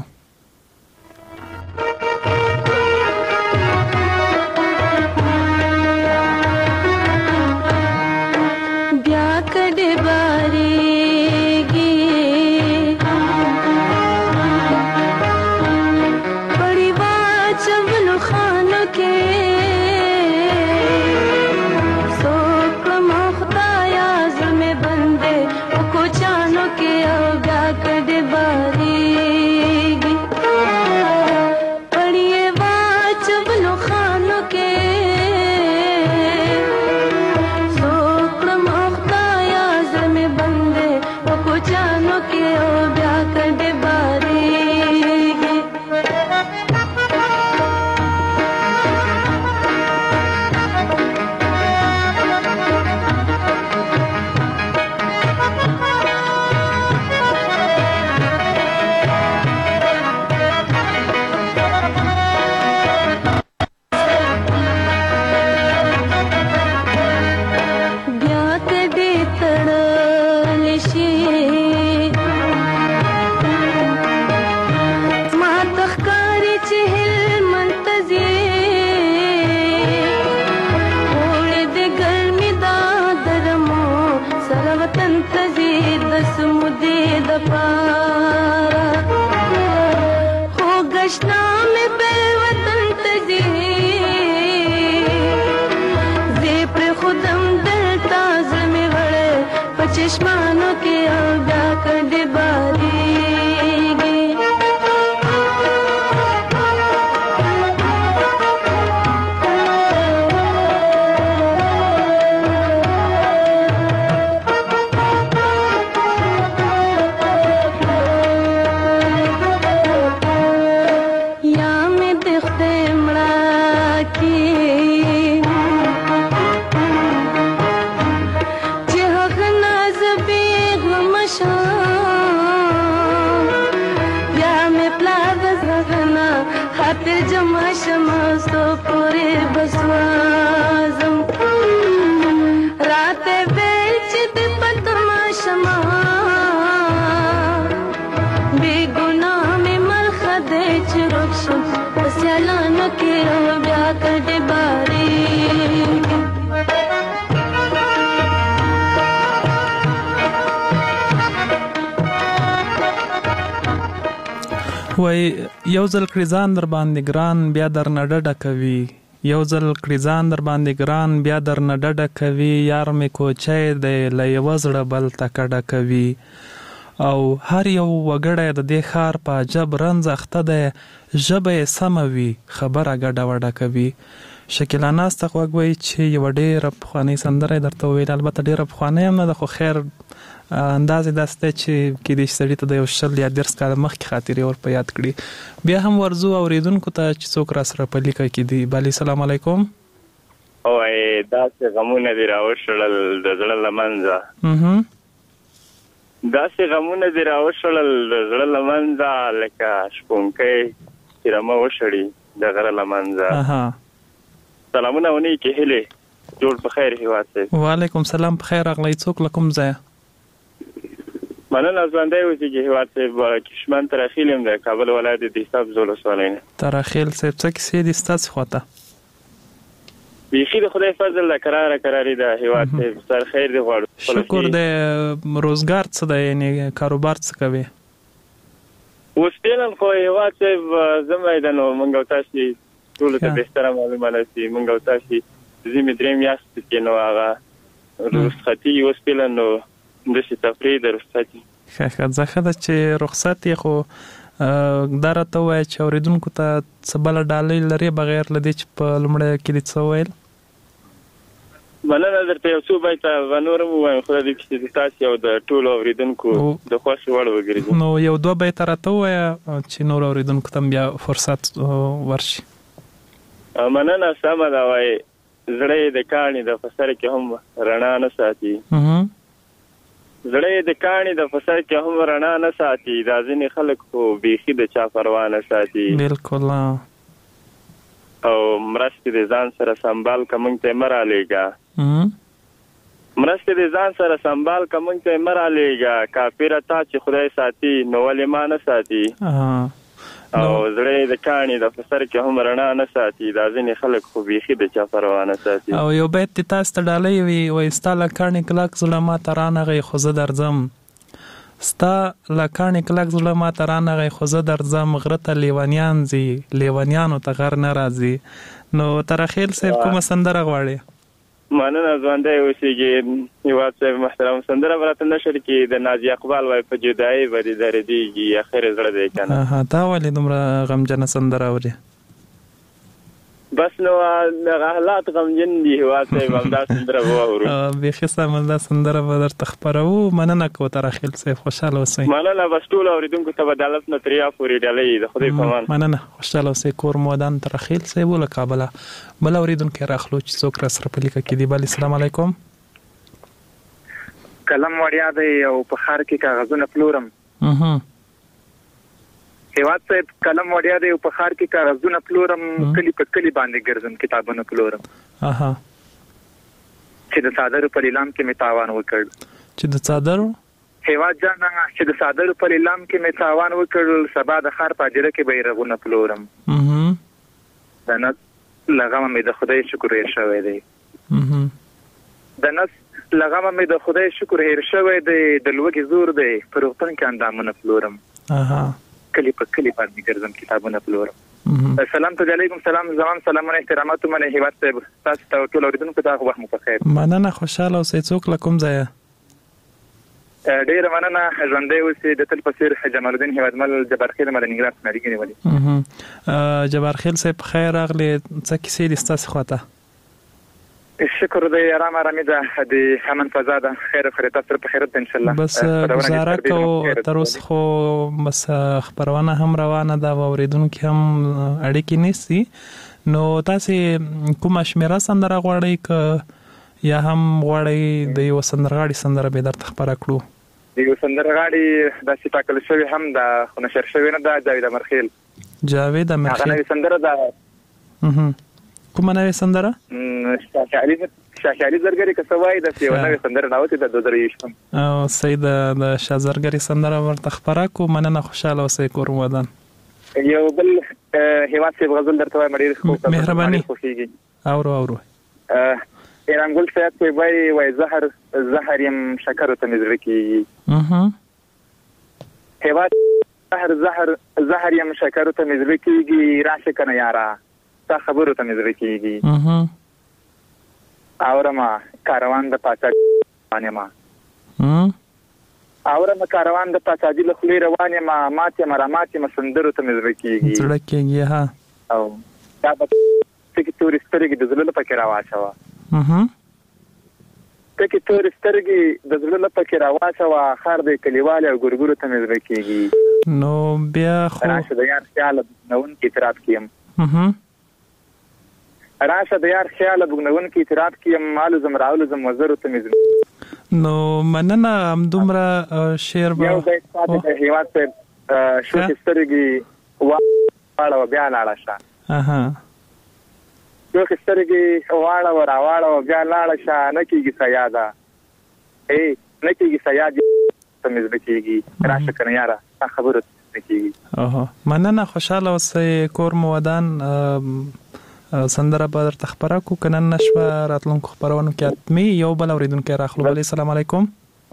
وای یو ځل کړي ځان در باندې ګران بیا در نه ډډه کوي یو ځل کړي ځان در باندې ګران بیا در نه ډډه کوي یار مې کوچی دی له یوه زړه بل ته کډه کوي او هر یو وګړی د دې ښار په عجب رنځ اخته دی ژبه یې سمه وي خبره ګډه وډه کوي. شکیلا ناز ته غوږ وایي چې یوه ډېره پخوانۍ سندره یې درته وویل البته ډېره پخوانۍ هم نه ده خو خیر اندازې داسې دی چې کیدای شي سړي ته د یو شل یا دېرش کاله مخکې خاطرې ور په یاد کړي. بیا هم ورځو اورېدونکو ته چې څوک را سره په لیکه کې دي. بلې سلام علیکم. وای داسې غمونه دې راوشړل د زړه له منځه داسې غمونه دې راوشړل د زړه له منځه لکه شپونکی چې رمه وشړي د غره له منځه. سلامونه ونی کې هیلې جوړ په خیر هیواد صاحب. وعلیکم سلام په خیر راغلی. څوک له کوم ځایه؟ مننه ژوندی اوسئ چې هیواد صاحب کشمن ترخیل یم د کابل ولایت د دیستاب زول ولسوالۍ نه. ترخیل صاحب څه کیسې دي ستاسو خواته؟ بیخي د خدای فضل د قراره قراري د هیواد صاحب سر خیر دی غواړو. شکر د روزګار څه دی یعنی کاروبار څه کوي؟ اوس پیلن خو هیواد صاحب زموږ د نو منګو تاسو ټول ته بهتره معلومه لسی منګو تاسو زمي دریم یاست کې نو هغه رخصتي اوس پیلن نو د شي تفریح د رخصتي ښه ځکه دا چې رخصت یې خو دا راته وایي چې اوریدونکو ته څه بله ډالۍ لري بغیر له دې چې په لومړی کې دې څه ویل؟ مننه درته یو څو بیت ونورم وایم خو د دې تاسو یو د ټولو اوریدونکو د خوښ وړ وګرځي. نو یو دوه بیت راته وایي چې نور اوریدونکو ته بیا فرصت ورشي. مننه سم دا وایي زړه د کاڼي د فسر کې هم رڼا نه ساتي. زړه د کاڼي د فسر کې هم رڼا نه ساتي. دا ځینې خلک خو بیخي د چا پروا نه ساتي. بالکل. او مرستې د ځان سره سنبال کوم ته مرالیږي. مرستې د ځان سره سنبال کوم ته مرالیږي. کافر تا چې خدای ساتي نو ولې ما نه ساتي. او زړه د کاڼي د فسر کې هم رڼا نه ساتي. دا ځینې خلک خو بیخي د چا پروا نه ساتي. او یو بیت تاسو ته ډالۍ وي وای ستاله کاڼي کلک زړه ما ترانغه خو زه درځم. ستا لکاڼي کلک زړه ما ترانغه خو زه درځم. غرته لیوانیان زی لیوانیانو ته غر نه راځي. نو ترخیل صاحب کومه سندره غواړي؟ مننه ژوندی اوسېږي. هیواد صاحب محترم سندره براته نشر کې د نازي اقبال وای په جدایي باندې دردېږي اخر زړه دی کنه. ها دا ولې دومره غمجنه سندره اوري؟ بس نو د حالات غمجن دي. هیواد صاحب همدا سندره واورو. بیخي سم دا سندره به درته خپرو. مننه کو ترخیل صاحب خوشاله اوسئ. مننه بس ټول اوریدونکو ته بدالت نه تریا پورې ډالۍ د خدای په امان. مننه خوشاله اوسئ. کور مودان ترخیل صاحب له کابل. بل اوریدونکو راخلو چې څوک را سره په لیکه کې دی. بل السلام علیکم. کلم وړیا دی او په خار کې کاغذونه پلورم. اها هیواد صاحب کلم وړیا دی او په خار کې کاغذونه پلورم. کلی په کلی باندې ګرځم کتابونه پلورم. اها چې د صادرو په اعلان کې می تاوان وکړ. چې د صادرو هیواد جان چې د صادرو په اعلان کې می تاوان وکړ. سبا د خار په اجره کې بیرغونه پلورم. اها د نس لغمه می د خدای شکر هیر شوی دی. اها د نس لغمه می د خدای شکر هیر شوی دی. د لوګي زور دی پر وطن کې اندامونه پلورم. اها کلی په کلی باندې ګرځم کتابونه پلورم. سلام ته علیکم سلام زمان سلامونه احترامات منه هیواد صاحب تاسو ته ټول اوریدونکو ته وخت مو په خیر. مننه خوشاله اوسئ. څوک لکم ځای ډیر مننه ژوندۍ اوسئ. د تل په څیر جمال الدین هیوادمل جبارخیل مل نګران سناریګنی ولي. جبارخیل صاحب خیر راغلی. څه کیسې دي ستاسو خواته؟ شکر دی آرام آرامي ده د همن فضا ده. خیر خیر تاسو په خیرت ان شاء الله. بس گزاره کو تر اوسه خو بس خبرونه هم روانه ده او اوریدونکو هم اړیکې نيسي. نو تاسو کومه شمیره سندره غواړئ ک یا هم غواړئ د یو سندرغاړي سندره به درته خبره کړو؟ د یو سندرغاړي د سپاکل شوی هم د خو نشر شوی نه ده. جاوید امرخیل. جاوید امرخیل هغه سندره ده. اها کومه نوې سندره؟ شاهشالی شاهشالی زرګری کسوای د یو نوې سندره ناوته د دوه درې شپم. او سید د شازرګری سندره ورته خبره کو. مننه خوشاله اوسئ. کور ودان. یو بل هیواد سی غزل درته وای مړي خو مهرباني خوشيږي. اورو اورو ایران ګل سیات وای وای زهر زهر يم شکر ته مزر کی. اها هیواد زهر زهر زهر يم شکر ته مزر کیږي. راشه کنه یارا تا خبرو ته مزر کیږي. اها اورما کاروان د پاتاجي روانه ما. هم اورما کاروان د پاتاجي له خلی روانه ما. ماته مرامات مسندرو ته مزر کیږي. زړه کیږي. ها او دا په تکي تور سترګې د زړه په کې راواچوا. اها تکي تور سترګې د زړه په کې راواچوا. خار د کلیواله او ګورګورو ته مزر کیږي. نو بیا خو راشه د یار خیال نوون کې اعتراف کیم. اها راشه د یار خیال بغنون کې اعتراف کیم. مال زمراول زم وزر ته مزر. نو مننه هم دومره شعر به یو د ساده هیواد ته شو سترګې واړه بیا لاړه شه. اها یو سترګې واړه وراواړه بیا لاړه شه. نه کیږي سیاده ای نه کیږي سیاده ته مزر کیږي. راشه کنه یاره خبره کیږي. اها مننه خوشاله اوسئ. کور مودان سندره به درته خبره کو. کنه نشوه راتلونکو خبرونو کې اتمی یو بل اوریدونکو راخلو. بل السلام علیکم.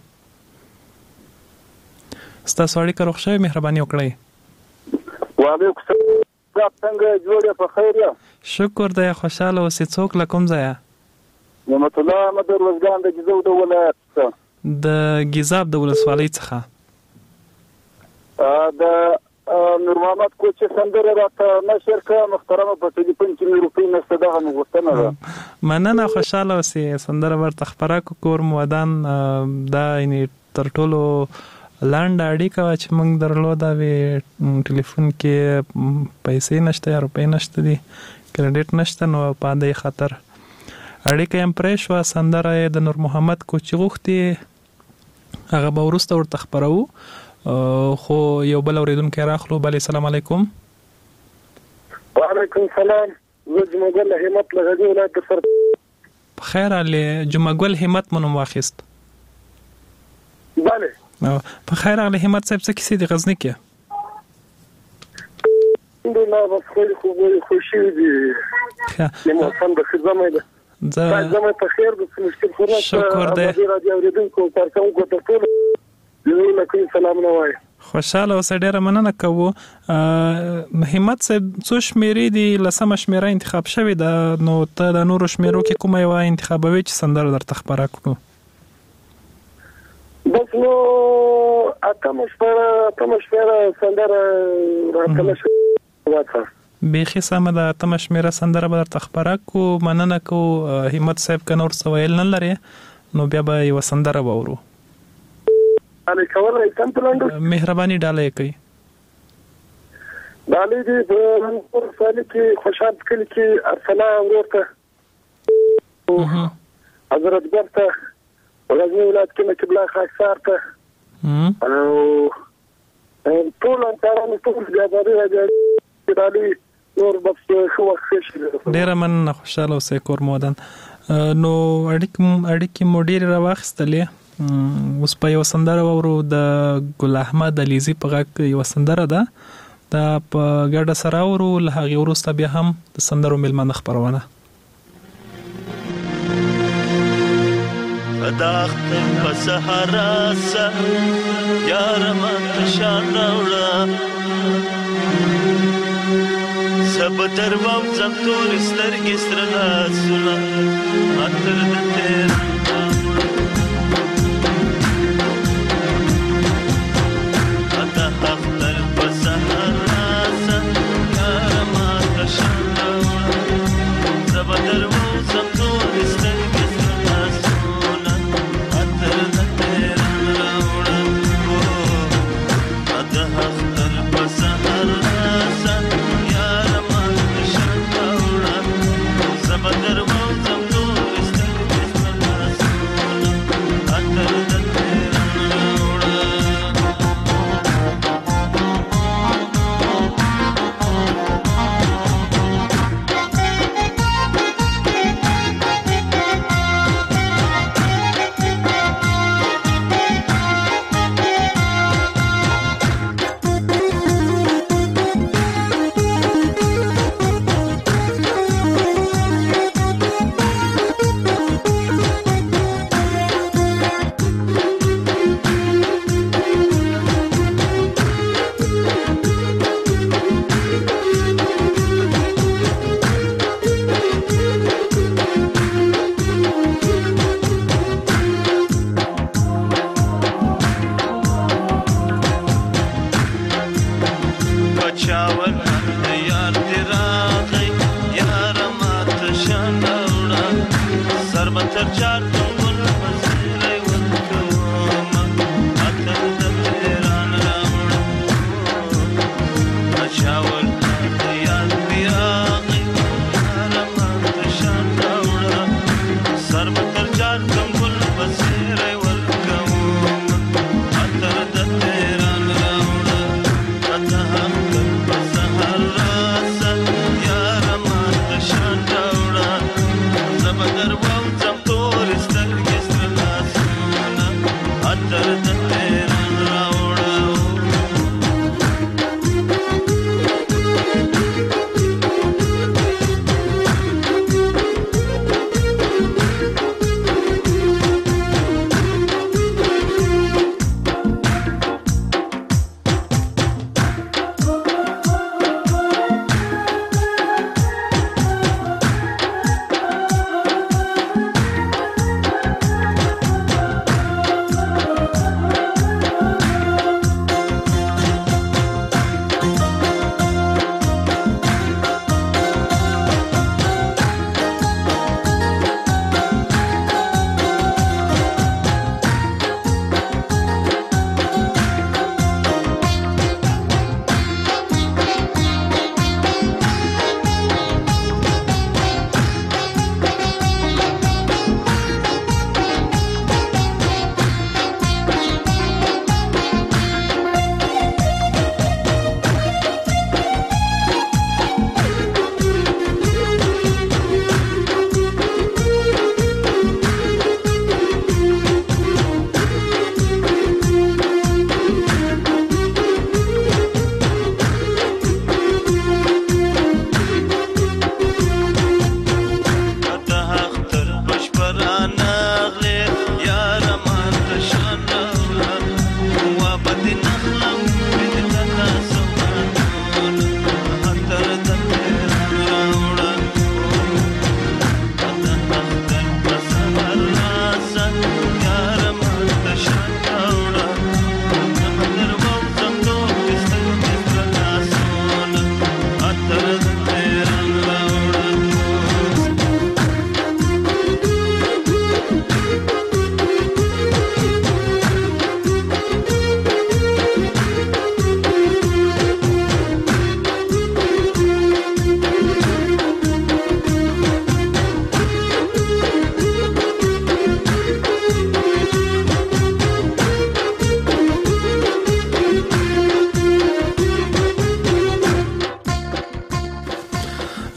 ستاسو اړیکه روغ شوی مهرباني وکړئ. وعلیکم السلام. څنګه جوړه په خیر یا؟ شکر دی خوشاله اوسئ. څوک لکم ځای؟ نعمت الله احمد روزګان د جزو د ولایت د ګیزاب د ولسوالۍ څخه. ا د نور محمد کوچ سندره راته نشر کړه محترم په ټلیفون کې مې روپۍ نشته دغه مې غوښتنه ده. مننه خوشاله اوسې سندره ورته خپره کور مودان دا یعنی تر ټولو لانډه اړیکه چې موږ درلوده وی ټلیفون کې پیسې نشته یا روپۍ نشته دي کریډټ نشته نو په دې خاطر اړیکه هم پرې شوه. سندره د نور محمد کوچ غوښتي هغه به وروسته ورته خپرو خو یو بل اوریدونکی راخلو. بله سلام علیکم. وعلیکم سلام. زه جمعګل همت له غزني ولایت سره. بخیر علي جمعګل همت مونږ واخیست. بله. بخیر علي همت صاحب څه کیسې د غزني کې؟ نه بس خو خو خوشي دي. ښه. موسم د خزمه ده. زه زما په خیر د مشکل خورا شکر دې راځي اوریدونکو تاسو کو ته ټول نو کوم سلام نو وای. خوشاله اوسه ډیره مننه کوو. همت صاحب څو شمیرې دي لسمه شمیره انتخاب شوې ده نو ته د نورو شمیرو کې کومه یو انتخابوي چې سندره درته خبره کړو؟ بس نو اتم شمیره اتم شمیره سندره راته شوه. بیخي سمه ده اتم شمیره سندره به درته خبره کړو. مننه کوو همت صاحب که نور څه ویل نه لري نو بیا به یوه سندره واورو. مهرباني ډاله کوي ډاله دې په رنګور سالي کې خوشحال کلی کې ارسلا ورته حضرت برته ولازمي ولایت کې قبله خاصار ته او ټول انتارانو ټول جاباري راځي ډاله نور بس خو وخت شي. ډیره مننه خوشاله اوسې کور مودان. نو اړیک اړیک مو ډیره راوخستلې. اوس په یو سندره وورو د ګل احمد علیزي په غږ یو سندره ده دا په ګډه سره وورو له هغې وروسته بیا هم د سندرو میلمانه خپرونه. دا اختر په سهارا سه یار ما شان راوړه سب تروم زم تور سترګې سره لاسونه اتر د تیر اختر په سهارا سه یار ما شان راوړه سب تروم زم تور سترګې سره لاسونه اتر د تیر راوړه اته اختر په سهارا سه یار ما شان راوړه سب تروم زم تور سترګې سره لاسونه اتر د تیر راوړه.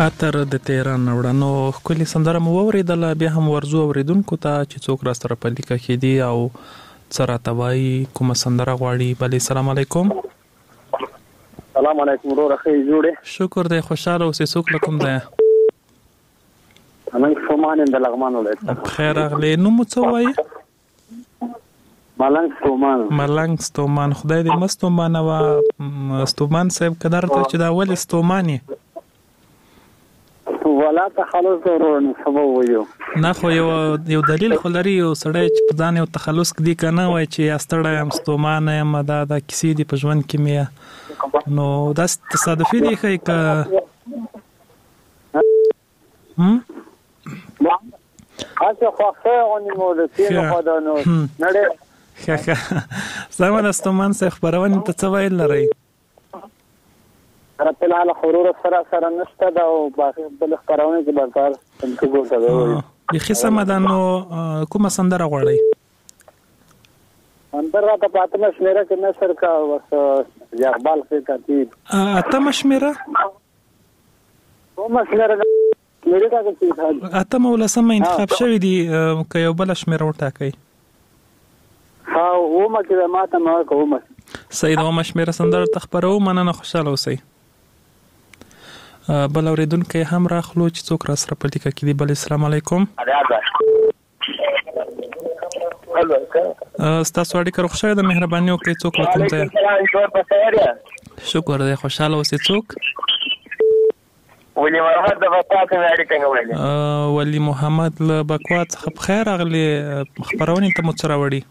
اتر د تهران وړاندو کلی سندره مو اوریدل بیا هم ورزو اوریدونکو ته چې څوک را سره په لیکه کې دي او سره توای کوم سندره غواړي. بل السلام علیکم. السلام علیکم ورو راخی جوړه. شکر دې خوشاله اوسې. څوک لکم ده؟ ملنګ ستومان د لغمان ولایت. خیر اغلی. نو مو څه وایي؟ ملنګ ستومان. ملنګ ستومان. خدای دې مستومان او ستومان صاحب قدر ته چې دا ول ستومانی ولا تخلص ورونه سبب ویو. نه خو یو یو دلیل خو لري یو سړی چې په ځان یو تخلص کدي کنه وای چې استړی هم ستومان یم دا د کیسې دی په ژوند کې مې نو دا تصادفي دی خی ک هم خاصه خوخه اونې مو د سینې په دانو نړۍ ښه زما د ستومان څخه خبرونه ته څه ویل لري؟ راته لاله خورور سره سره نشته دا او باقي بل خبرونه کې بازار څنګه ګورځي. بخي سمدانو کومه سندره غواړي؟ اندر راته پاتمه شمیره کې نشر کا وس اقبال کې ترتیب اتمه شمیره کومه شمیره مېره کا کې اتمه ولسمه انتخاب شوی دی که یو بل شمیره ورته کوي. ها ومه کې ماته ما کومه سید ومه شمیره سندره تخبرو مننه خوشاله اوسئ. بل اوریدونکو هم راخلو چې څوک را سره په لیکه کې دی. بل السلام علیکم. ستاسو اړیکه روغ شوې ده مهرباني وکړئ. څوک له کوم ځایه؟ شکر دی خوشاله اوسئ. څوک؟ ولی محمد د بکوات نه اړیکه نیولې. ولی محمد له بکوات څخه په خیر راغلی. خبرونه ته مو څه راوړي؟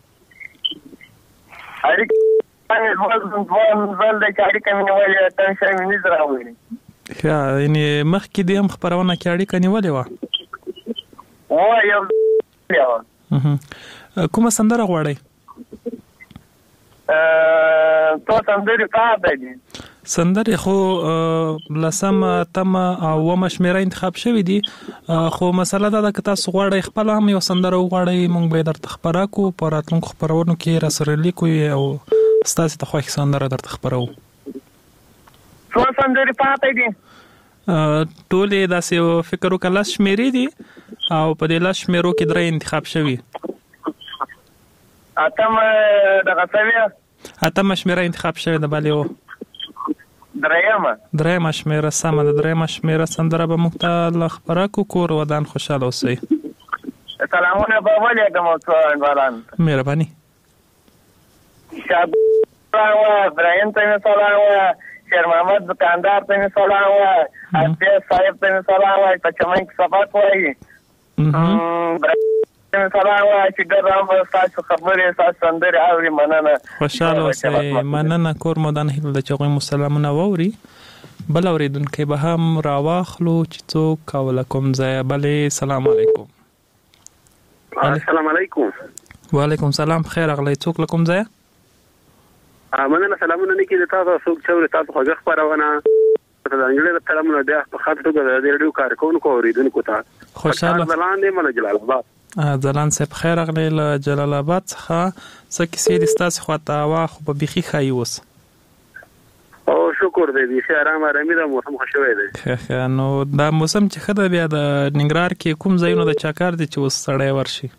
اړیکه باندې ځوان ځوان ځل د اړیکه نیولې ته شې مې راوړي. ښه یعنی مخکې دې هم خبرونه کې اړیکه نیولې وه؟ او یو کومه سندره غواړئ؟ تو سندرې پاتې دي. سندرې خو لسمه تمه او اومه شمیره انتخاب شوي دي خو مسله دا ده که تاسو غواړئ خپله هم یو سندره وغواړئ موږ به یې درته خپره کړو په راتلونکو خپرونو کې راسره لیکو او ستاسې ته خوښې سندره درته خپروو. څو سندرې پاتې دي؟ ټولې داسې فکر وکړه لس شمیرې دي او په دې لس شمیرو کې درې انتخاب شوي. اتمه دغه شوې اتمه شمیره انتخاب شوې ده. بلې و درېیمه درېیمه شمیره سمه ده. درېیمه شمیره سندره به موږ ته له خپره کړو. کور ودان خوشحاله اوسئ. سلامونه به ولیږم ځوانان. مهرباني. شاب ابراهیم ته مې سلام وایه. شیر محمد دکاندار ته مې سلام وایه. عبدالله صاحب ته مې سلام وایه په چمن کې سبق وایي. ابراهیم سلام وایه چې ډېر رام ستاسو خبرې ستاسو سندرې اوري. مننه خوشحاله اوسئ. مننه کور مودان هیله ده چې هغوی مو سلامونه واوري. بل اورېدونکی به هم راواخلو چې څوک او له کوم ځایه. بلې السلام علیکم. السلام علیکم. وعلیکم سلام. خیر اغلی. څوک له کوم ځایه؟ مننه سلامونه نه کېږي تاسو څوک چې تاسو خوږه خپرونه ته د انګلیسي سلامونه بیا په خاطر توګه د ریډیو کارکونکو اوریدونکو ته خوشاله ځلان دی مله جلال آباد. ځلان صاحب خیر اغلی له جلال آباد څخه څه کیسې دي ستاسې خواته هوا خو په بیخي ښایي اوس؟ او شکر دی بیخي ارام ارامي ده موسم ښه شوی دی. ښه ښه نو دا موسم چې ښه ده بیا د ننګرهار کې کوم ځایونه د چا کار دي چې اوس سړی ورشي؟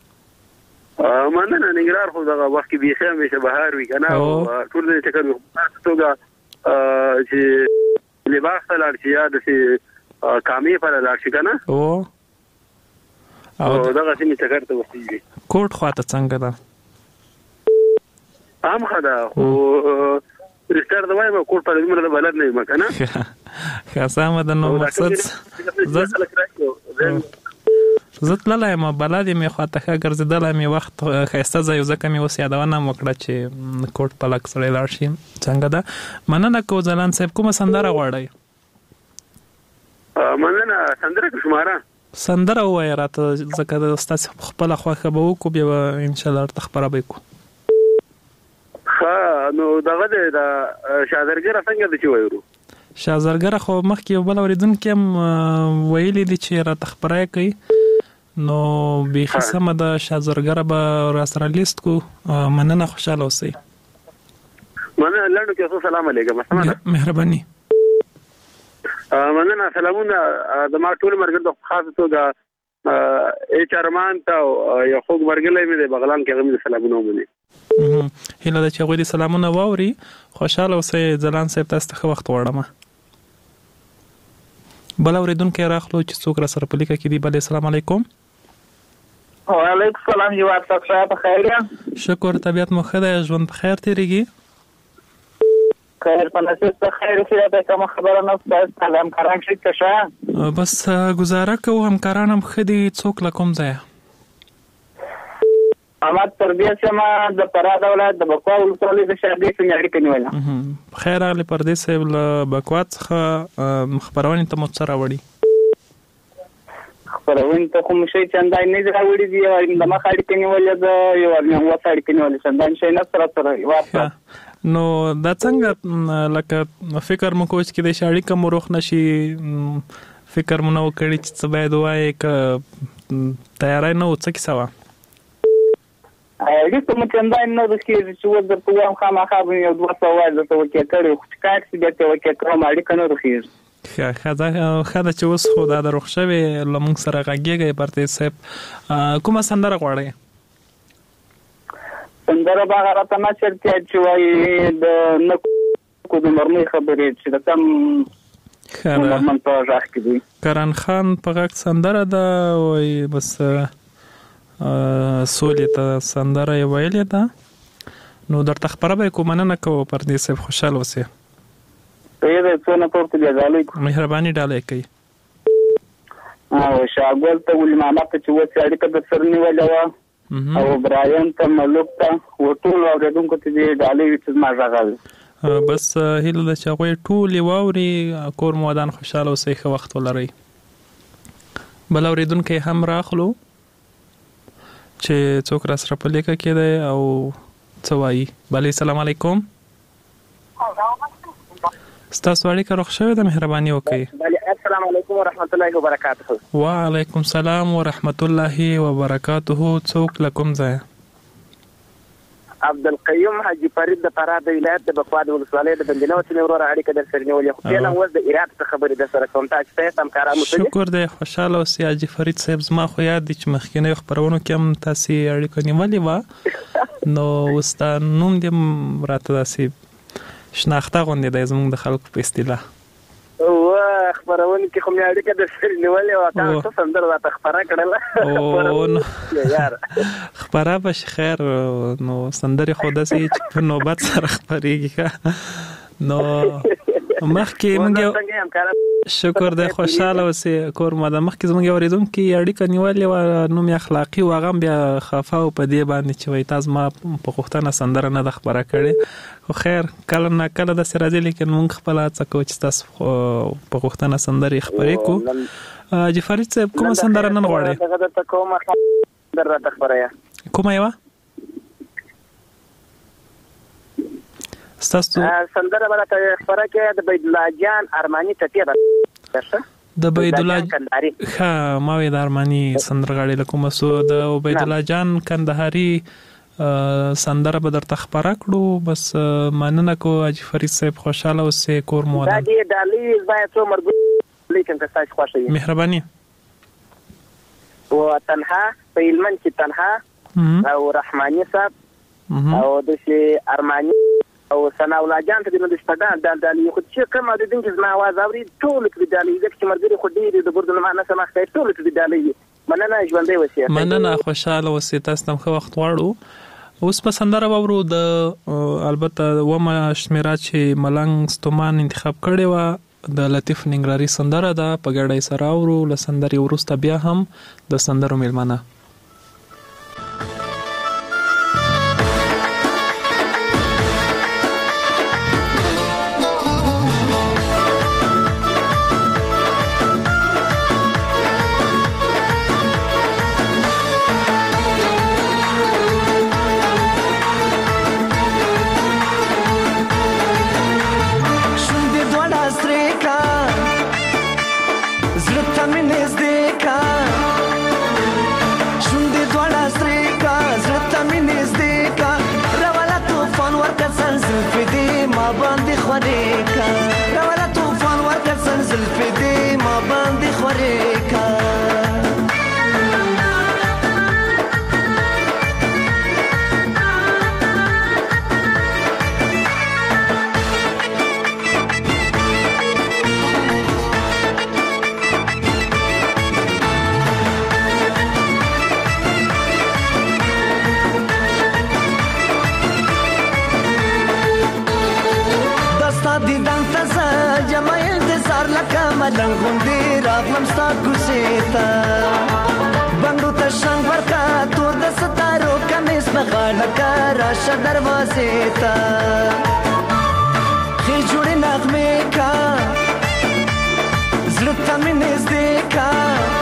مننه ننګرهار خو دغه وخت کې بیخي همیشه بهار وي که نه ټول دې چې کوم توګه چې لباس ته لاړ شي یا داسې کامې په لاړ شي که نه او دغه سیمې چکر ته وخېږي. کوټ خواته څنګه ده؟ هم ښه ده خو رښتیا د وایم کوټ په دومره بلد نه یم که نه. ښه سمه ده نو مقصد زه تللی یم بلد یم یې خواته ښه ګرځېدلی مې وخت ښایسته ځای ځکه مې اوس یادونه هم وکړه چې کوټ په لږ سړی لاړ شي. څنګه ده؟ مننه کو ځلان صاحب. کومه سندره غواړئ؟ مننه سندره که شماره سندره ووایه راته ځکه ستاسې خپله خوښه به وکړو بیا به انشاءالله ورته خپره به یې کړو. ښه نو دغه دی د شازرګره څنګه ده چې ویرو؟ شازرګره خو مخکې یو بل اورېدونکي هم ویلي دي چې راته خپره یې کوي نو بیخي سمه ده. شازرګره به راسره لیست کړو. مننه خوشحاله اوسئ. مننه لنډو کې څو سلام علیکم. مهرباني. مننه سلامونه د ما ټول مرګ د خاصه توګه ای چارمان ته یو خوږ مرګلې مې د بغلان کې غوښمه سلامونه ومني هله د چغوي د سلامونه واوري خوشاله اوسئ ځلان صاحب تاسو ته وخت وړم بل اوریدونکو راخلو چې څوک را سره پلیکه کې دی بل السلام علیکم وعلیکم السلام جواد صاحب خیر یم شکر طبیعت مو ښه ده ژوند په خیر تیریږي خیر په نصیب ته خیر شي دا کوم خبره نه ستاسو هم کاران شي څه بس گزاره کوم همکاران هم خدي څوک لکم ځای امات تربیه سما د پراد اولاد د بکوا ولسوالۍ د شادي څنګه اړیکه نیوله خیر اغلی پردیس صاحب له بکوا څخه خبرونه ته متصره وړي خبرونه ته کوم شي چندای نه راوړي دی او د مخ اړیکه نیولې د یو ورنه وڅ اړیکه نیولې چندای شي نه سره سره ورته نو دا څنګه لکه فکر مو کوچ کې د شاړی کوم روخ نشي فکر مو نو کړی چې څه باید وای ک تیارای نه وڅ کی سوا اې کوم څنګه نه د کې چې و د پوام خامخا یو دوه سوال د توکي کړو چې کار څه د توکي کوم اړیکه نه روخیږي خدا خدا چې اوس خو دا د روخښوي لمون سره غږیږي پرته سپ کومه سندره غواړي سندره باغ راته نه چرته چې وای د نکو د مرمي خبرې چې د کم خره من په ځخ کې دی کرن خان په غږ سندره ده وای بس سولې ته سندره یې ویلې ده نو درته خبره به کوم نه کوو پر دې سه خوشاله اوسه په دې څونه پورته دی غالي مهرباني ډالې کوي او شاګول ته ولمانه ته چې و چې اړیکه د سرنی ولا او برایان ته ملوک ته وټول اوریدونکو ته دی ډالې چې ما راغل بس هیله د چاغوي ټول واوري کور مودان خوشاله اوسئ خو وخت ولري بل اوریدونکو هم راخلو چې څوک را سره پلیکه کېده او څه وایي بل السلام علیکم ستاسو اړیکه روغ شوې ده مهرباني وکړئ بله السلام علیکم ورحمت الله وبرکاته وعلیکم السلام ورحمت الله وبرکاته څوک لکم ځای عبدالقیوم حاجی فرید د فراه ولایت د بکوا د ولسوالۍ د بندینو چې نور اړیکه در سره نیولې خو پیله ول د ایراد څخه خبرې د سره کوم تاسو ته هم کارانو ته شکر دی خوشاله اوسئ حاجی فرید صاحب زما خو یاد دي چې مخکینه خبرونه کې هم تاسو اړیکه نیولې و نو وستا نوم دې راته داسې شناخته غونډه د زموږ د خلکو په اصطلاح او خبرونه کې کوم اړیکه د سر نیولې او تاسو سندره راته خبره کړله او نو یار خبره بش خیر نو سندره خو داسې چې په نوبت سره خبرېږي نو مخکې موږ شکر د خوشاله اوسئ کور ماده مخکې زموږ اوریدونکو اړیکه نیولې و نو مې اخلاقی و غم بیا خفا او په دې باندې چې وای تاسو ما په خوښتنه سندره نه د خبره کړې خو خیر کله نه کله د سراځي لیکن موږ خپل هڅه کوو چې تاسو په خوښتنه سندره خبرې کو جفرید صاحب کومه سندره نن غواړي دغه د کومه سندره د خبره کومه یو ستاسو سندره برته خبره کې د بيد الله جان ارماني ټټیه ده د بيد الله ها ما وې د ارماني سندرغاړي لکه سو د بيد الله جان کندهاري سندره به درته خبره کړو بس مننه کو اج فرید صاحب خوشاله اوسئ کور مو دا دې دالي زای څو مرګ لیکن که تاسو خوښ یې مهرباني و تنها په علمن کې تنها او رحماني صاحب او د شي ارماني او سنا ولاجان ته د مستدان د د یو چې کومه د دین چې ما आवाज اوري ټول کې د دالي چې مرګري خو ډیر د ګردن معنا سمخ ته ټول کې د دالي مننه ژوندې وسیه مننه خوشاله اوسئ تاسو هم خو وخت واړو اوس په سندره وورو د البته و ما شمیرا چې ملنګ ستومان انتخاب کړي و د لطیف ننګراری سندره ده په ګړې سره اورو ل سندري ورسته بیا هم د سندرو میلمنه زلفي شم ستا کوڅې ته بنګړو ته شنګ ورکا تور د ستارو کمیس په غاړه کا راشه دروازې ته خې جوړې نغمې کا زړه ته مې نږدې کا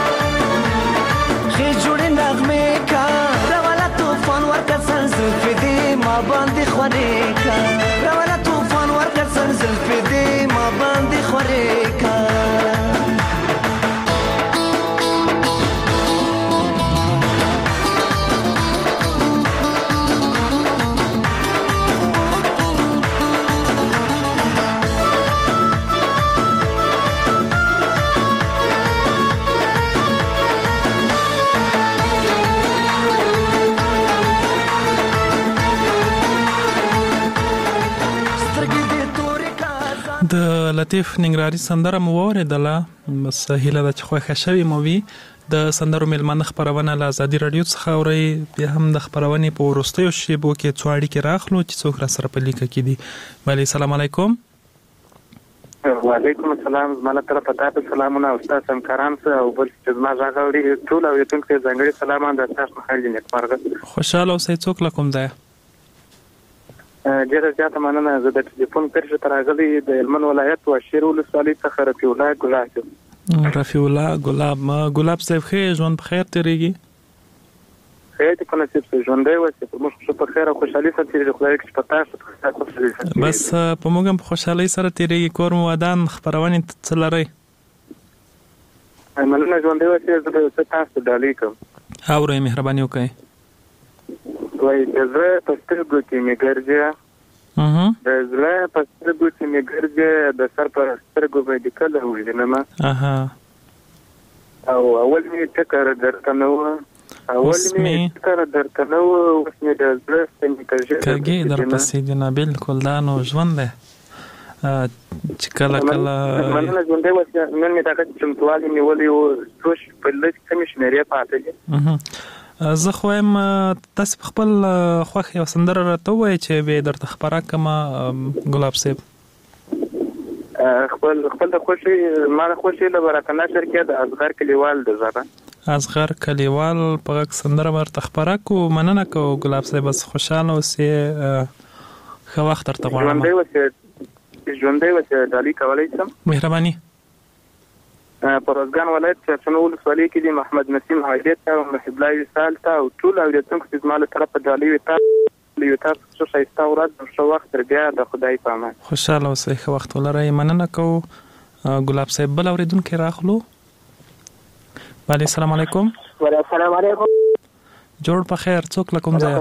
خې جوړې نغمې کا راواله طوفان ورکه سر زلفې دې ما باندې خورې کا راواله طوفان ورکه سر زلفې دې ما باندې خورې کا د لطیف ننګرهاري سندره مو واورېدله بس هیله ده چې خوښه شوې مو وي د سندرو میلمانه خپرونه له ازادي راډیو څخه اورئ بیا هم د خپرونې په وروستیو شیبو کې څو اړیکې راخلو چې څوک را سره په لیکه کې دي بله سلام علیکم وعلیکم السلام زما له طرفه تاسو سلامونه او ستاسو همکاران سره او بل چې زما غږ اوري ټول اورېدونکو ته ځانګړي سلام د تاسو مخالف نیکمرغه خوشاله اوسئ څوک له کوم ځایه ډېره زیاته مننه زه د ټلیفون کرښې ته راغلی د هلمند ولایت واشیر ولسوالۍ څخه رفیع الله ګلاب یم رفیع الله ګلاب ګلاب صاحب ښه ژوند په خیر تېرېږي خیر دې په نصیب سه ژوندی اوسې په موږ ښه په خیر او خوشحالي سره تېرېږي خدای وکړي چې په تاسو خوشحالي سره بس په موږ هم په خوشحالۍ سره تېرېږي کور مو ودان خپرونې څه لرئ مننه ژوندی اوسې زه به یو څه تاسو ته ډالۍ کړم اورئ مهرباني وکړئ وایي د زړه په سترګو کې مې ګرځې د زړه په سترګو کې مې ګرځې د سر په سترګو به دې کله وژنمه او اول مې ټکر درته نه و اول مې ټکر درته نه و اوس مې د زړه ستنې کږې درپسې دي نه بلکل دا نو ژوند دی چې کله کله مننه ژوندی اوسې نن مې دغه چمتووالی نیولی و څو په لږ کمې شمېرې پاتې دي زه خو یم تاسو په خپل خوښ یو سندره راته ووایئ چې به درته خپره کړمه ګلاب صاحب خپل خپل د خوښۍ ما د خوښۍ له برکه نشر کې د اصغر کلیوال د زړه اصغر کلیوال په غږ سندره ورته خپره کړو مننه کوو ګلاب صاحب بس خوشحاله اوسې ښه وخت درته غواړم ژوندی اوسې ژوندی اوسې ډالۍ کولی شم مهرباني په روزګان ولایت چرچنو ولسوالۍ کې دي محمد نسیم عایدې ته او محب الله وصال ته او ټول اورېدونکو چې زما له طرفه ډالۍ وي تاسو ښه ښایسته ورځ او ښه وخت تر بیا د خدای په امان خوشحاله اوسئ ښه وخت ولرئ مننه کوو ګلاب صاحب بل اورېدونکی راخلو بله السلام علیکم السلام علیکم جوړ په خیر څوک له کوم ځایه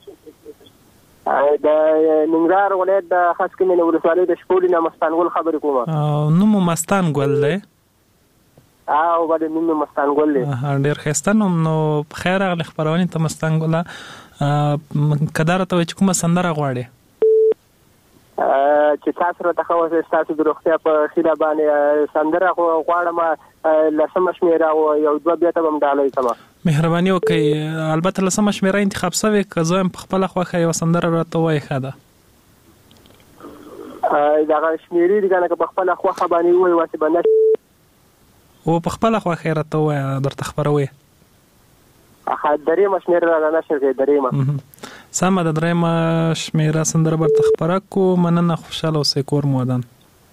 د ننګرهار ولایت د خاصکمې ولسوالۍ د شپولې نه مستان ګل خبرې کوم نوم مستان ګل دی او باندې نوم مستان ګل دی ډېر ښایسته نوم نو په خیر راغلی خپرونې ته مستان ګله که دا راته وایي چې کومه سندره غواړې چې تاسو راته ښه اوسئ ستاسو د روغتیا په خیله باندې سندره خو غواړم لسمه شمېره او یو دوه بیا ته به م ډالۍ کړمه مهرباني وکړئ البته لسمه شمېره انتخاب شوې که زه هم په خپله خوښه یوه سندره راته ووایي ښه ده دغه شمېرې دي که نه که په خپله خوښه باندې ووایي واسې به نه او په خپله خوښه یې راته ووایه درته خپروي درېیمه شمېره را نشر کړئ درېیمه سمه ده درېیمه شمېره سندره به درته خپره کړو مننه خوشحاله اوسئ کور مو ودان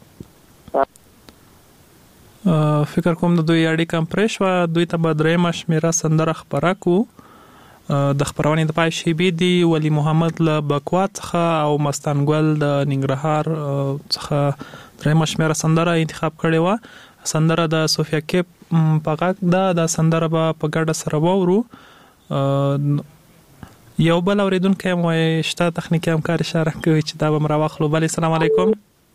فکر کوم د دوی اړیکه هم پرې شوه دوی ته به درېیمه شمېره سندره خپره کړو د خپرونې د پای شیبې دي ولی محمد له بکوا څخه او مستان ګل د ننګرهار څخه درېیمه شمېره سندره انتخاب کړې وه سندره د صوفیا کیپ په غږ ده دا سندره به په ګډه سره واورو یو بل اورېدونکی هم وایي شته تخنیکي همکار اشاره کوي چې دا به م راواخلو بلې سلام علیکم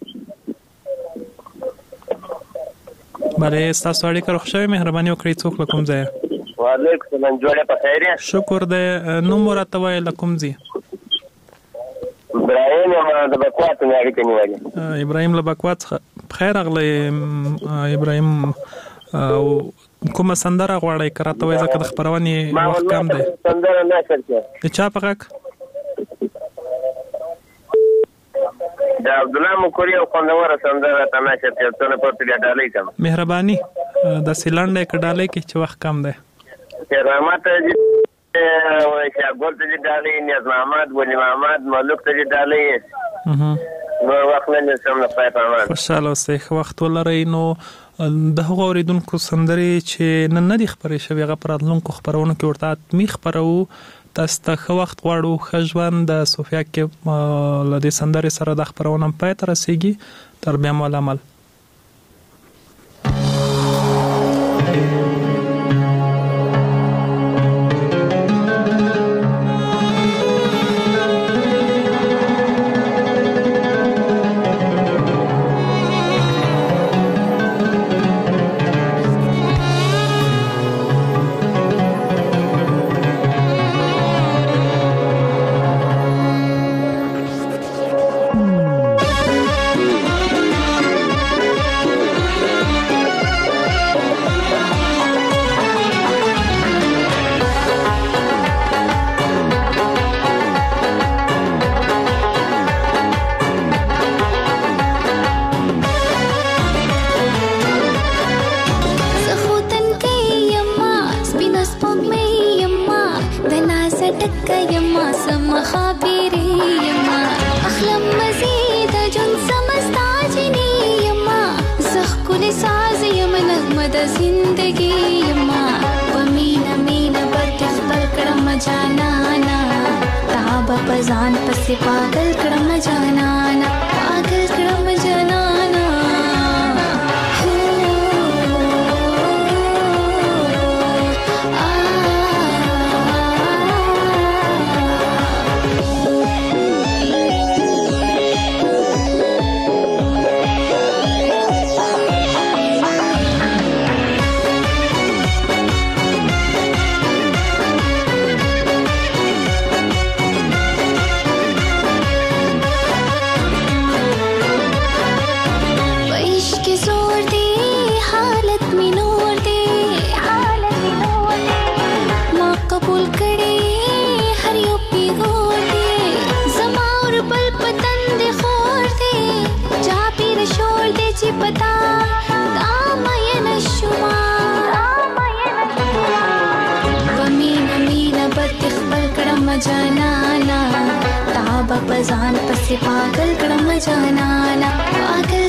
بلې ستاسو اړیکه روغ شوې مهرباني وکړئ څوک له کوم ځایه وعلیکم سلام جوړې په خیر یې شکر دی نوم مو راته وایي له کوم ځای ابراهیم یم د بکوا څخه مې اړیکه نیولې ابراهیم له بکوا څخه بخیر راغلی ابراهیم او کومه سندره غواړئ که راته وایي ځکه د خپرونې وخت کم دی سندره نشر کړه د چا په غږ د عبدالله مکوري او خوندوره سندره ته نشر کړه څونه پورته بیا ډالۍ کړم مهرباني د سیلانډ کډاله کې چې وخت کم دی کرامت او شاګورد دې ډالې نیاز محمد ولی محمد ملک دې ډالې نو وخت نه سم نه پای پامه خوشاله اوسې وخت ولرئ نو د هغو اوریدونکو سندرې چې نن نه دي خپرې شوې هغه په راتلونکو خپرونو کې ورته حتمي خپرو تاسو ته ښه وخت غواړو ښه ژوند د صوفیا کې له دې سندرې سره د خپرونه پای ته رسیږي تر بیا مو العمل ځان پسې پاگل کړم جانانا پاگل کړم جانانا جانانا تابا پزان پسې پاگل کړم جانانا پاگل